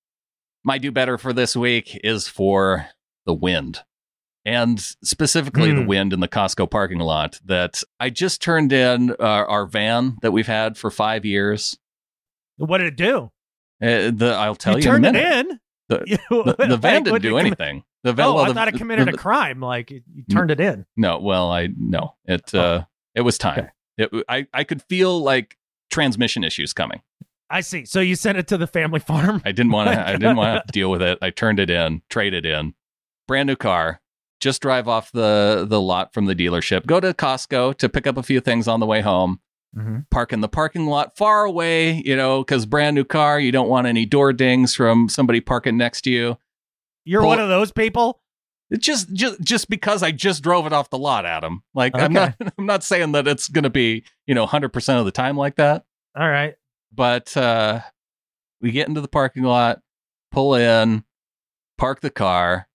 My do better for this week is for the wind. And specifically the Hmm. wind in the Costco parking lot that I just turned in uh, our van that we've had for five years. What did it do? Uh, the, I'll tell you, you turned in a it minute. in. The, You- the, the van like, didn't what do did it commi- anything. The van, Oh, well, I the- thought it committed the- a crime. Like you you turned it in. No, well, I no. It Oh. uh it was time. Okay. It, I I could feel like transmission issues coming. I see. So you sent it to the family farm. I didn't want to I didn't want to have to deal with it. I turned it in, traded in. Brand new car. Just drive off the the lot from the dealership. Go to Costco to pick up a few things on the way home. Mm-hmm. Park in the parking lot far away, you know, cuz brand new car, you don't want any door dings from somebody parking next to you. You're Pull- one of those people. It's just just just because I just drove it off the lot, Adam. Like I'm Okay. not I'm not saying that it's going to be, you know, one hundred percent of the time like that. All right. But uh, we get into the parking lot, pull in, park the car,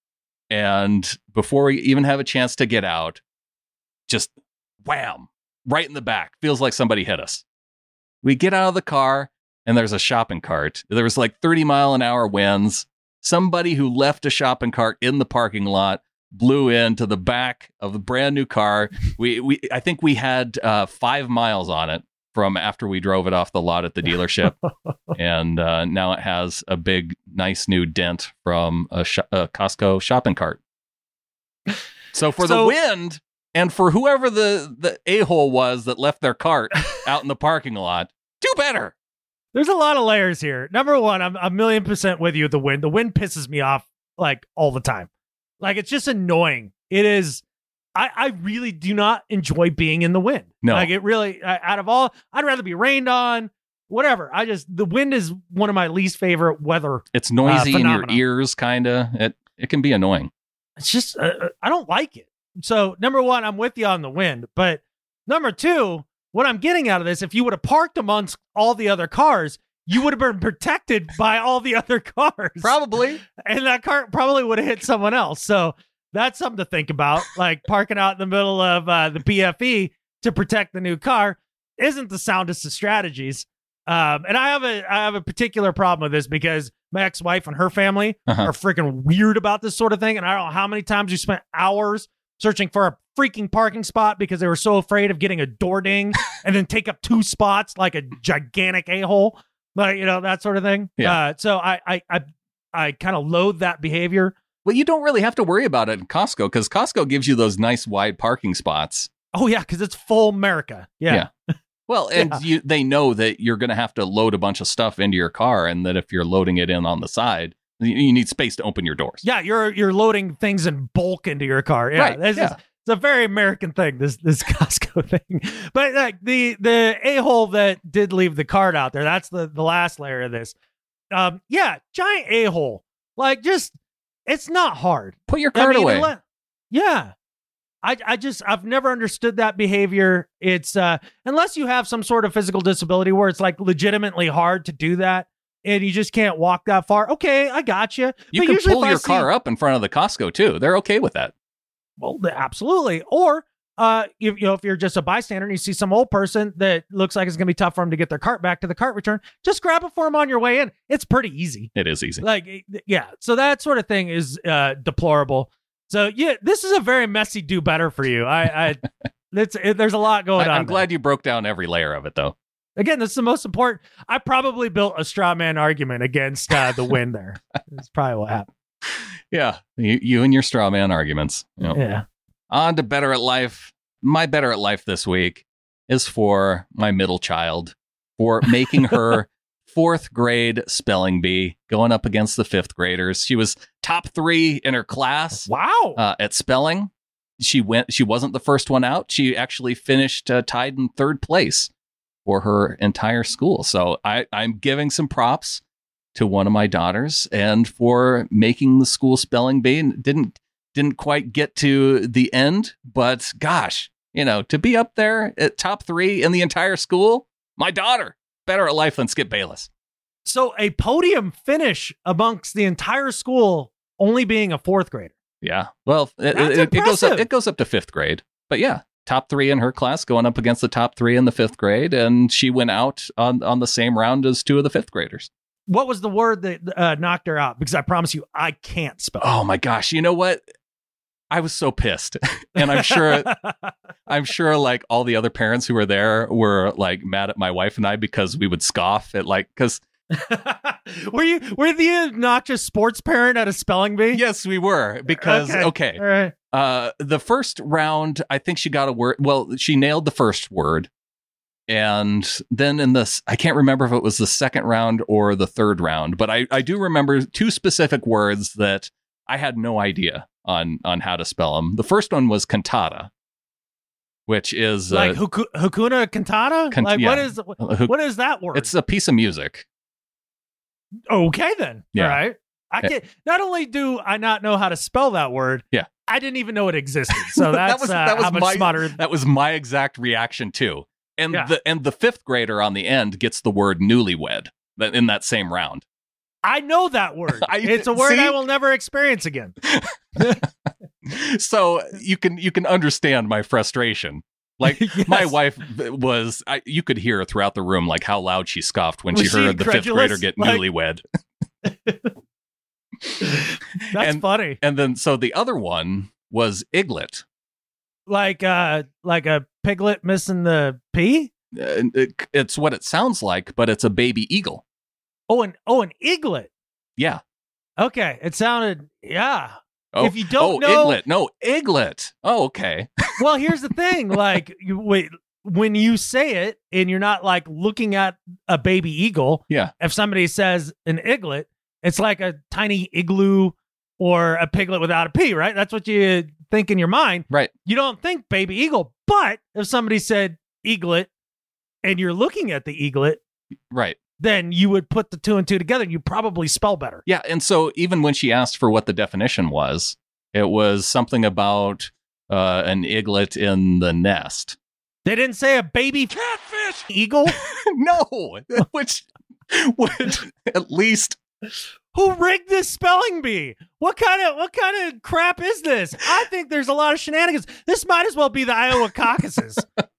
and before we even have a chance to get out, just wham, right in the back. Feels like somebody hit us. We get out of the car, and there's a shopping cart. There was like thirty mile an hour winds. Somebody who left a shopping cart in the parking lot blew into the back of the brand new car. We, we I think we had uh, five miles on it from after we drove it off the lot at the dealership. And uh, now it has a big, nice new dent from a, sh- a Costco shopping cart. So for So- the wind and for whoever the, the a-hole was that left their cart out in the parking lot, do better. There's a lot of layers here. Number one, I'm a million percent with you with the wind. The wind pisses me off like all the time. Like it's just annoying. It is. I, I really do not enjoy being in the wind. No. Like it really, I, out of all, I'd rather be rained on, whatever. I just, the wind is one of my least favorite weather. It's noisy in your phenomenon. ears, kind of. It it can be annoying. It's just, uh, I don't like it. So number one, I'm with you on the wind. But number two, what I'm getting out of this, if you would have parked amongst all the other cars, you would have been protected by all the other cars. Probably. And that car probably would have hit someone else. So that's something to think about. Like parking out in the middle of uh, the P F E to protect the new car isn't the soundest of strategies. Um, and I have a I have a particular problem with this because my ex-wife and her family Uh-huh. are freaking weird about this sort of thing. And I don't know how many times you spent hours searching for a freaking parking spot because they were so afraid of getting a door ding and then take up two spots like a gigantic a-hole. Like, you know, that sort of thing. Yeah. Uh, so I I I, I kind of loathe that behavior. Well, you don't really have to worry about it in Costco because Costco gives you those nice wide parking spots. Oh yeah, because it's full America. Yeah. Yeah. Well, and Yeah. you, they know that you're going to have to load a bunch of stuff into your car, and that if you're loading it in on the side, you, you need space to open your doors. Yeah, you're you're loading things in bulk into your car. Yeah, Right, this yeah. is it's a very American thing. This this Costco thing, but like the the a hole that did leave the card out there. That's the the last layer of this. Um, yeah, giant a hole. Like just it's not hard. Put your I cart mean, away. unle- yeah, I, I just, I've never understood that behavior. It's, uh, unless you have some sort of physical disability where it's like legitimately hard to do that and you just can't walk that far. Okay, I got you. You but can usually pull if I your see- car up in front of the Costco too. They're okay with that. Well, absolutely. Or, uh, if, you know, if you're just a bystander and you see some old person that looks like it's going to be tough for them to get their cart back to the cart return, just grab it for them on your way in. It's pretty easy. It is easy. Like, yeah. So that sort of thing is uh, deplorable. So yeah, this is a very messy do better for you. I, I it's, it, there's a lot going I, on. I'm glad you broke down every layer of it, though. Again, this is the most important. I probably built a straw man argument against uh, the win there. That's probably what happened. Yeah, you, you and your straw man arguments. Yep. Yeah. On to Better at Life. My Better at Life this week is for my middle child for making her fourth grade spelling bee going up against the fifth graders. She was top three in her class. Wow. Uh, at spelling. She went. She wasn't the first one out. She actually finished uh, tied in third place for her entire school. So I, I'm giving some props to one of my daughters and for making the school spelling bee. Didn't didn't quite get to the end, but gosh, you know, to be up there at top three in the entire school, my daughter, better at life than Skip Bayless. So a podium finish amongst the entire school, only being a fourth grader. Yeah, well, it, That's it, it goes up. impressive. It goes up to fifth grade, but yeah, top three in her class going up against the top three in the fifth grade, and she went out on on the same round as two of the fifth graders. What was the word that uh, knocked her out? Because I promise you, I can't spell. Oh my gosh, you know what? I was so pissed, and I'm sure, I'm sure, like all the other parents who were there were like mad at my wife and I because we would scoff at like because. were you were the obnoxious sports parent at a spelling bee? Yes, we were because Okay. okay, All right. uh, the first round, I think she got a word. Well, she nailed the first word, and then in this, I can't remember if it was the second round or the third round, but I I do remember two specific words that I had no idea on on how to spell them. The first one was cantata, which is uh, Like Huku- Hakuna Cantata? Can- like yeah. what is uh, what is that word? it's a piece of music. Okay then. Yeah. All right. I Yeah. can not only do I not know how to spell that word, Yeah. I didn't even know it existed. So that's That was- uh, that was how much my- smarter. That was my exact reaction too. And Yeah. the and the fifth grader on the end gets the word newlywed that- in that same round. I know that word. I- it's a word see? I will never experience again. So you can you can understand my frustration. Like my Yes. wife was, I, you could hear throughout the room like how loud she scoffed when Was she she heard the fifth incredulous? grader get Like- newlywed. That's And- funny. And then so the other one was Iglet. Like uh like a piglet missing the P? Uh, it- it's what it sounds like, but it's a baby eagle. Oh, an oh an eaglet. Yeah. Okay. It sounded yeah. Oh, If you don't oh, know- Iglet. No, Iglet. Oh, okay. Well, here's the thing. Like you wait when you say it and you're not like looking at a baby eagle. Yeah. If somebody says an iglet, it's like a tiny igloo or a piglet without a P, right? That's what you think in your mind. Right. You don't think baby eagle. But if somebody said eaglet and you're looking at the eaglet, Right. then you would put the two and two together and you probably spell better. Yeah, and so even when she asked for what the definition was, it was something about uh, an iglet in the nest. They didn't say a baby catfish eagle. No, which would at least Who rigged this spelling bee? What kind of what kind of crap is this? I think there's a lot of shenanigans. This might as well be the Iowa caucuses.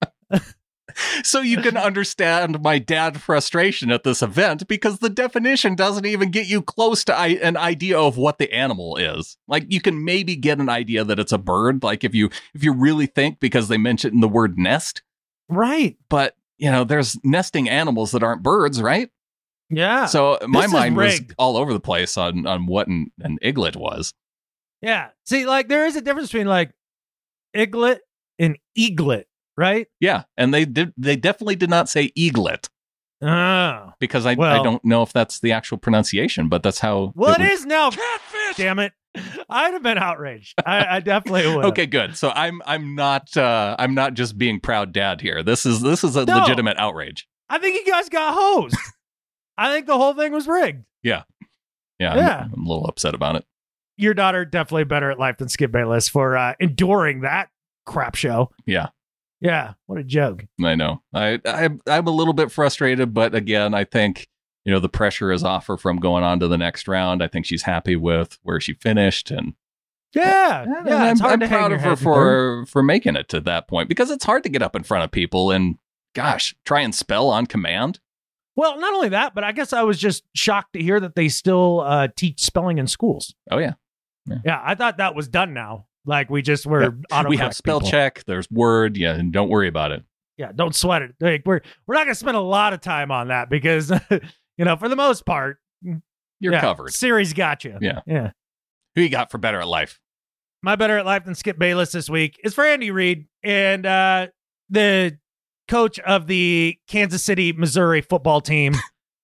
so you can understand my dad frustration at this event because the definition doesn't even get you close to I- an idea of what the animal is. Like you can maybe get an idea that it's a bird, like if you if you really think because they mentioned the word nest, Right. but you know, there's nesting animals that aren't birds, right? Yeah. So my This is mind was rigged. all over the place on on what an, an iglet was. Yeah. See, like there is a difference between like iglet and eaglet, right? Yeah, and they did they definitely did not say eaglet Oh. because I I Well- don't know if that's the actual pronunciation, but that's how Well, it was- is now. Catfish. Damn it. I'd have been outraged. I, I definitely would. Okay, good. So I'm I'm not uh, I'm not just being proud dad here. This is this is a No. legitimate outrage. I think you guys got hosed. I think the whole thing was rigged. Yeah, I'm- Yeah. I'm, a little upset about it. Your daughter definitely better at life than Skip Bayless for uh, enduring that crap show. Yeah. Yeah. What a joke. I know. I, I I'm a little bit frustrated, but again, I think, you know, the pressure is off her from going on to the next round. I think she's happy with where she finished, and Yeah. and Yeah. I'm, It's hard I'm to hang proud your of her head in for for making it to that point, because it's hard to get up in front of people and, gosh, try and spell on command. Well, not only that, but I guess I was just shocked to hear that they still uh, teach spelling in schools. Oh yeah, Yeah, I thought that was done now. Like we just were yeah. autocorrect We have spell people. check. There's Word. Yeah, and don't worry about it. Yeah, don't sweat it. Like, we're we're not going to spend a lot of time on that because you know, for the most part, You're yeah, covered. Siri's got you. Yeah. Yeah. Who you got for Better at Life? My Better at Life than Skip Bayless this week is for Andy Reid, and uh, the coach of the Kansas City, Missouri football team.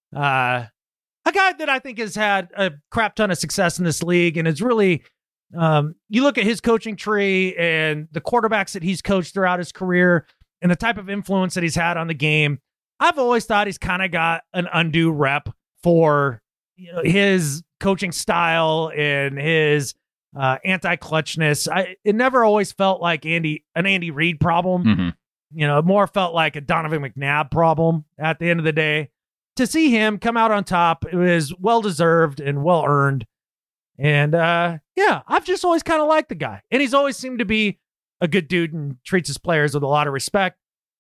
uh, a guy that I think has had a crap ton of success in this league, and is really, um, you look at his coaching tree and the quarterbacks that he's coached throughout his career and the type of influence that he's had on the game. I've always thought he's kind of got an undue rep for, you know, his coaching style and his uh, anti-clutchness. I, it never always felt like Andy an Andy Reid problem. Mm-hmm. You know, it more felt like a Donovan McNabb problem at the end of the day. To see him come out on top, it was well-deserved and well-earned. And, uh, yeah, I've just always kind of liked the guy. And he's always seemed to be a good dude and treats his players with a lot of respect.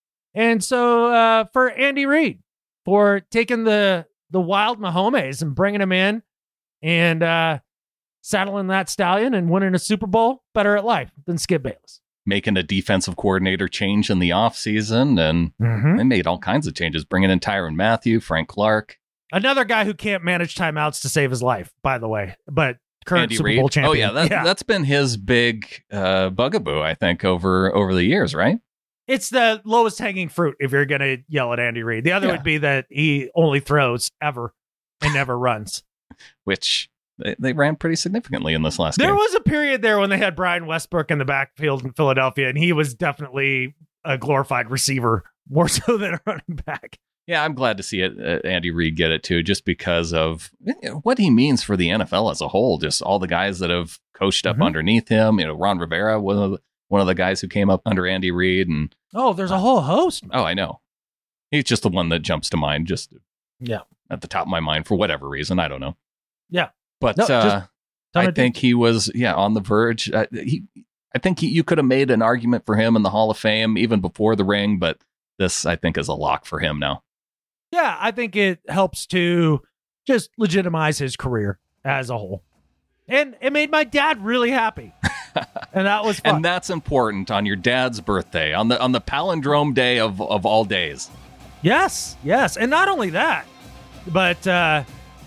And so uh, for Andy Reid, for taking the the wild Mahomes and bringing him in and uh, saddling that stallion and winning a Super Bowl, better at life than Skip Bayless. Making a defensive coordinator change in the offseason, and Mm-hmm. they made all kinds of changes, bringing in Tyrann Mathieu, Frank Clark. Another guy who can't manage timeouts to save his life, by the way, but current Andy Super Reid. Bowl champion. Oh yeah, that, yeah. that's been his big uh, bugaboo, I think, over over the years, right? It's the lowest hanging fruit if you're going to yell at Andy Reid. The other Yeah. would be that he only throws ever and never runs. Which they, they ran pretty significantly in this last There game. was a period there when they had Brian Westbrook in the backfield in Philadelphia, and he was definitely a glorified receiver more so than a running back. Yeah, I'm glad to see it. Uh, Andy Reid get it too, just because of you know, what he means for the N F L as a whole. Just all the guys that have coached up Mhm. underneath him. You know, Ron Rivera, one of the, one of the guys who came up under Andy Reid, and Oh, there's a whole host. oh, I know, he's just the one that jumps to mind, just Yeah. at the top of my mind for whatever reason. I don't know. Yeah. But No, just uh, ton I of think he was, yeah, on the verge. Uh, he, I think he, you could have made an argument for him in the Hall of Fame even before the ring, but this, I think, is a lock for him now. Yeah, I think it helps to just legitimize his career as a whole. And it made my dad really happy. And that was fun. And that's important on your dad's birthday, on the on the palindrome day of, of all days. Yes, yes. And not only that, but uh,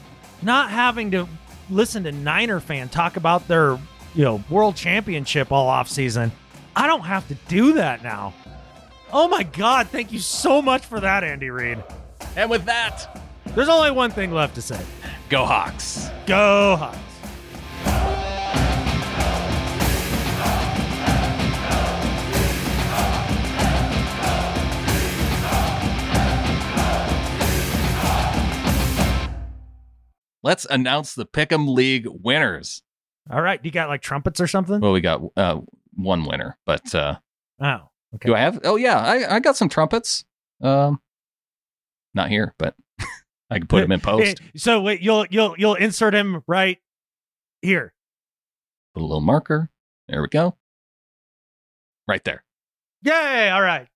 not having to listen to Niner fan talk about their, you know, world championship all off season. I don't have to do that now. Oh my God, thank you so much for that, Andy Reid. And with that, There's only one thing left to say. go Hawks. Go Hawks. Let's announce the Pick'em League winners. All right, you got like trumpets or something? Well, we got uh, one winner, but uh, Oh, okay. do I have? Oh yeah, I, I got some trumpets. Um, not here, but I can put them in post. Hey, so wait, you'll you'll you'll insert him right here. Put a little marker. There we go. Right there. Yay! All right.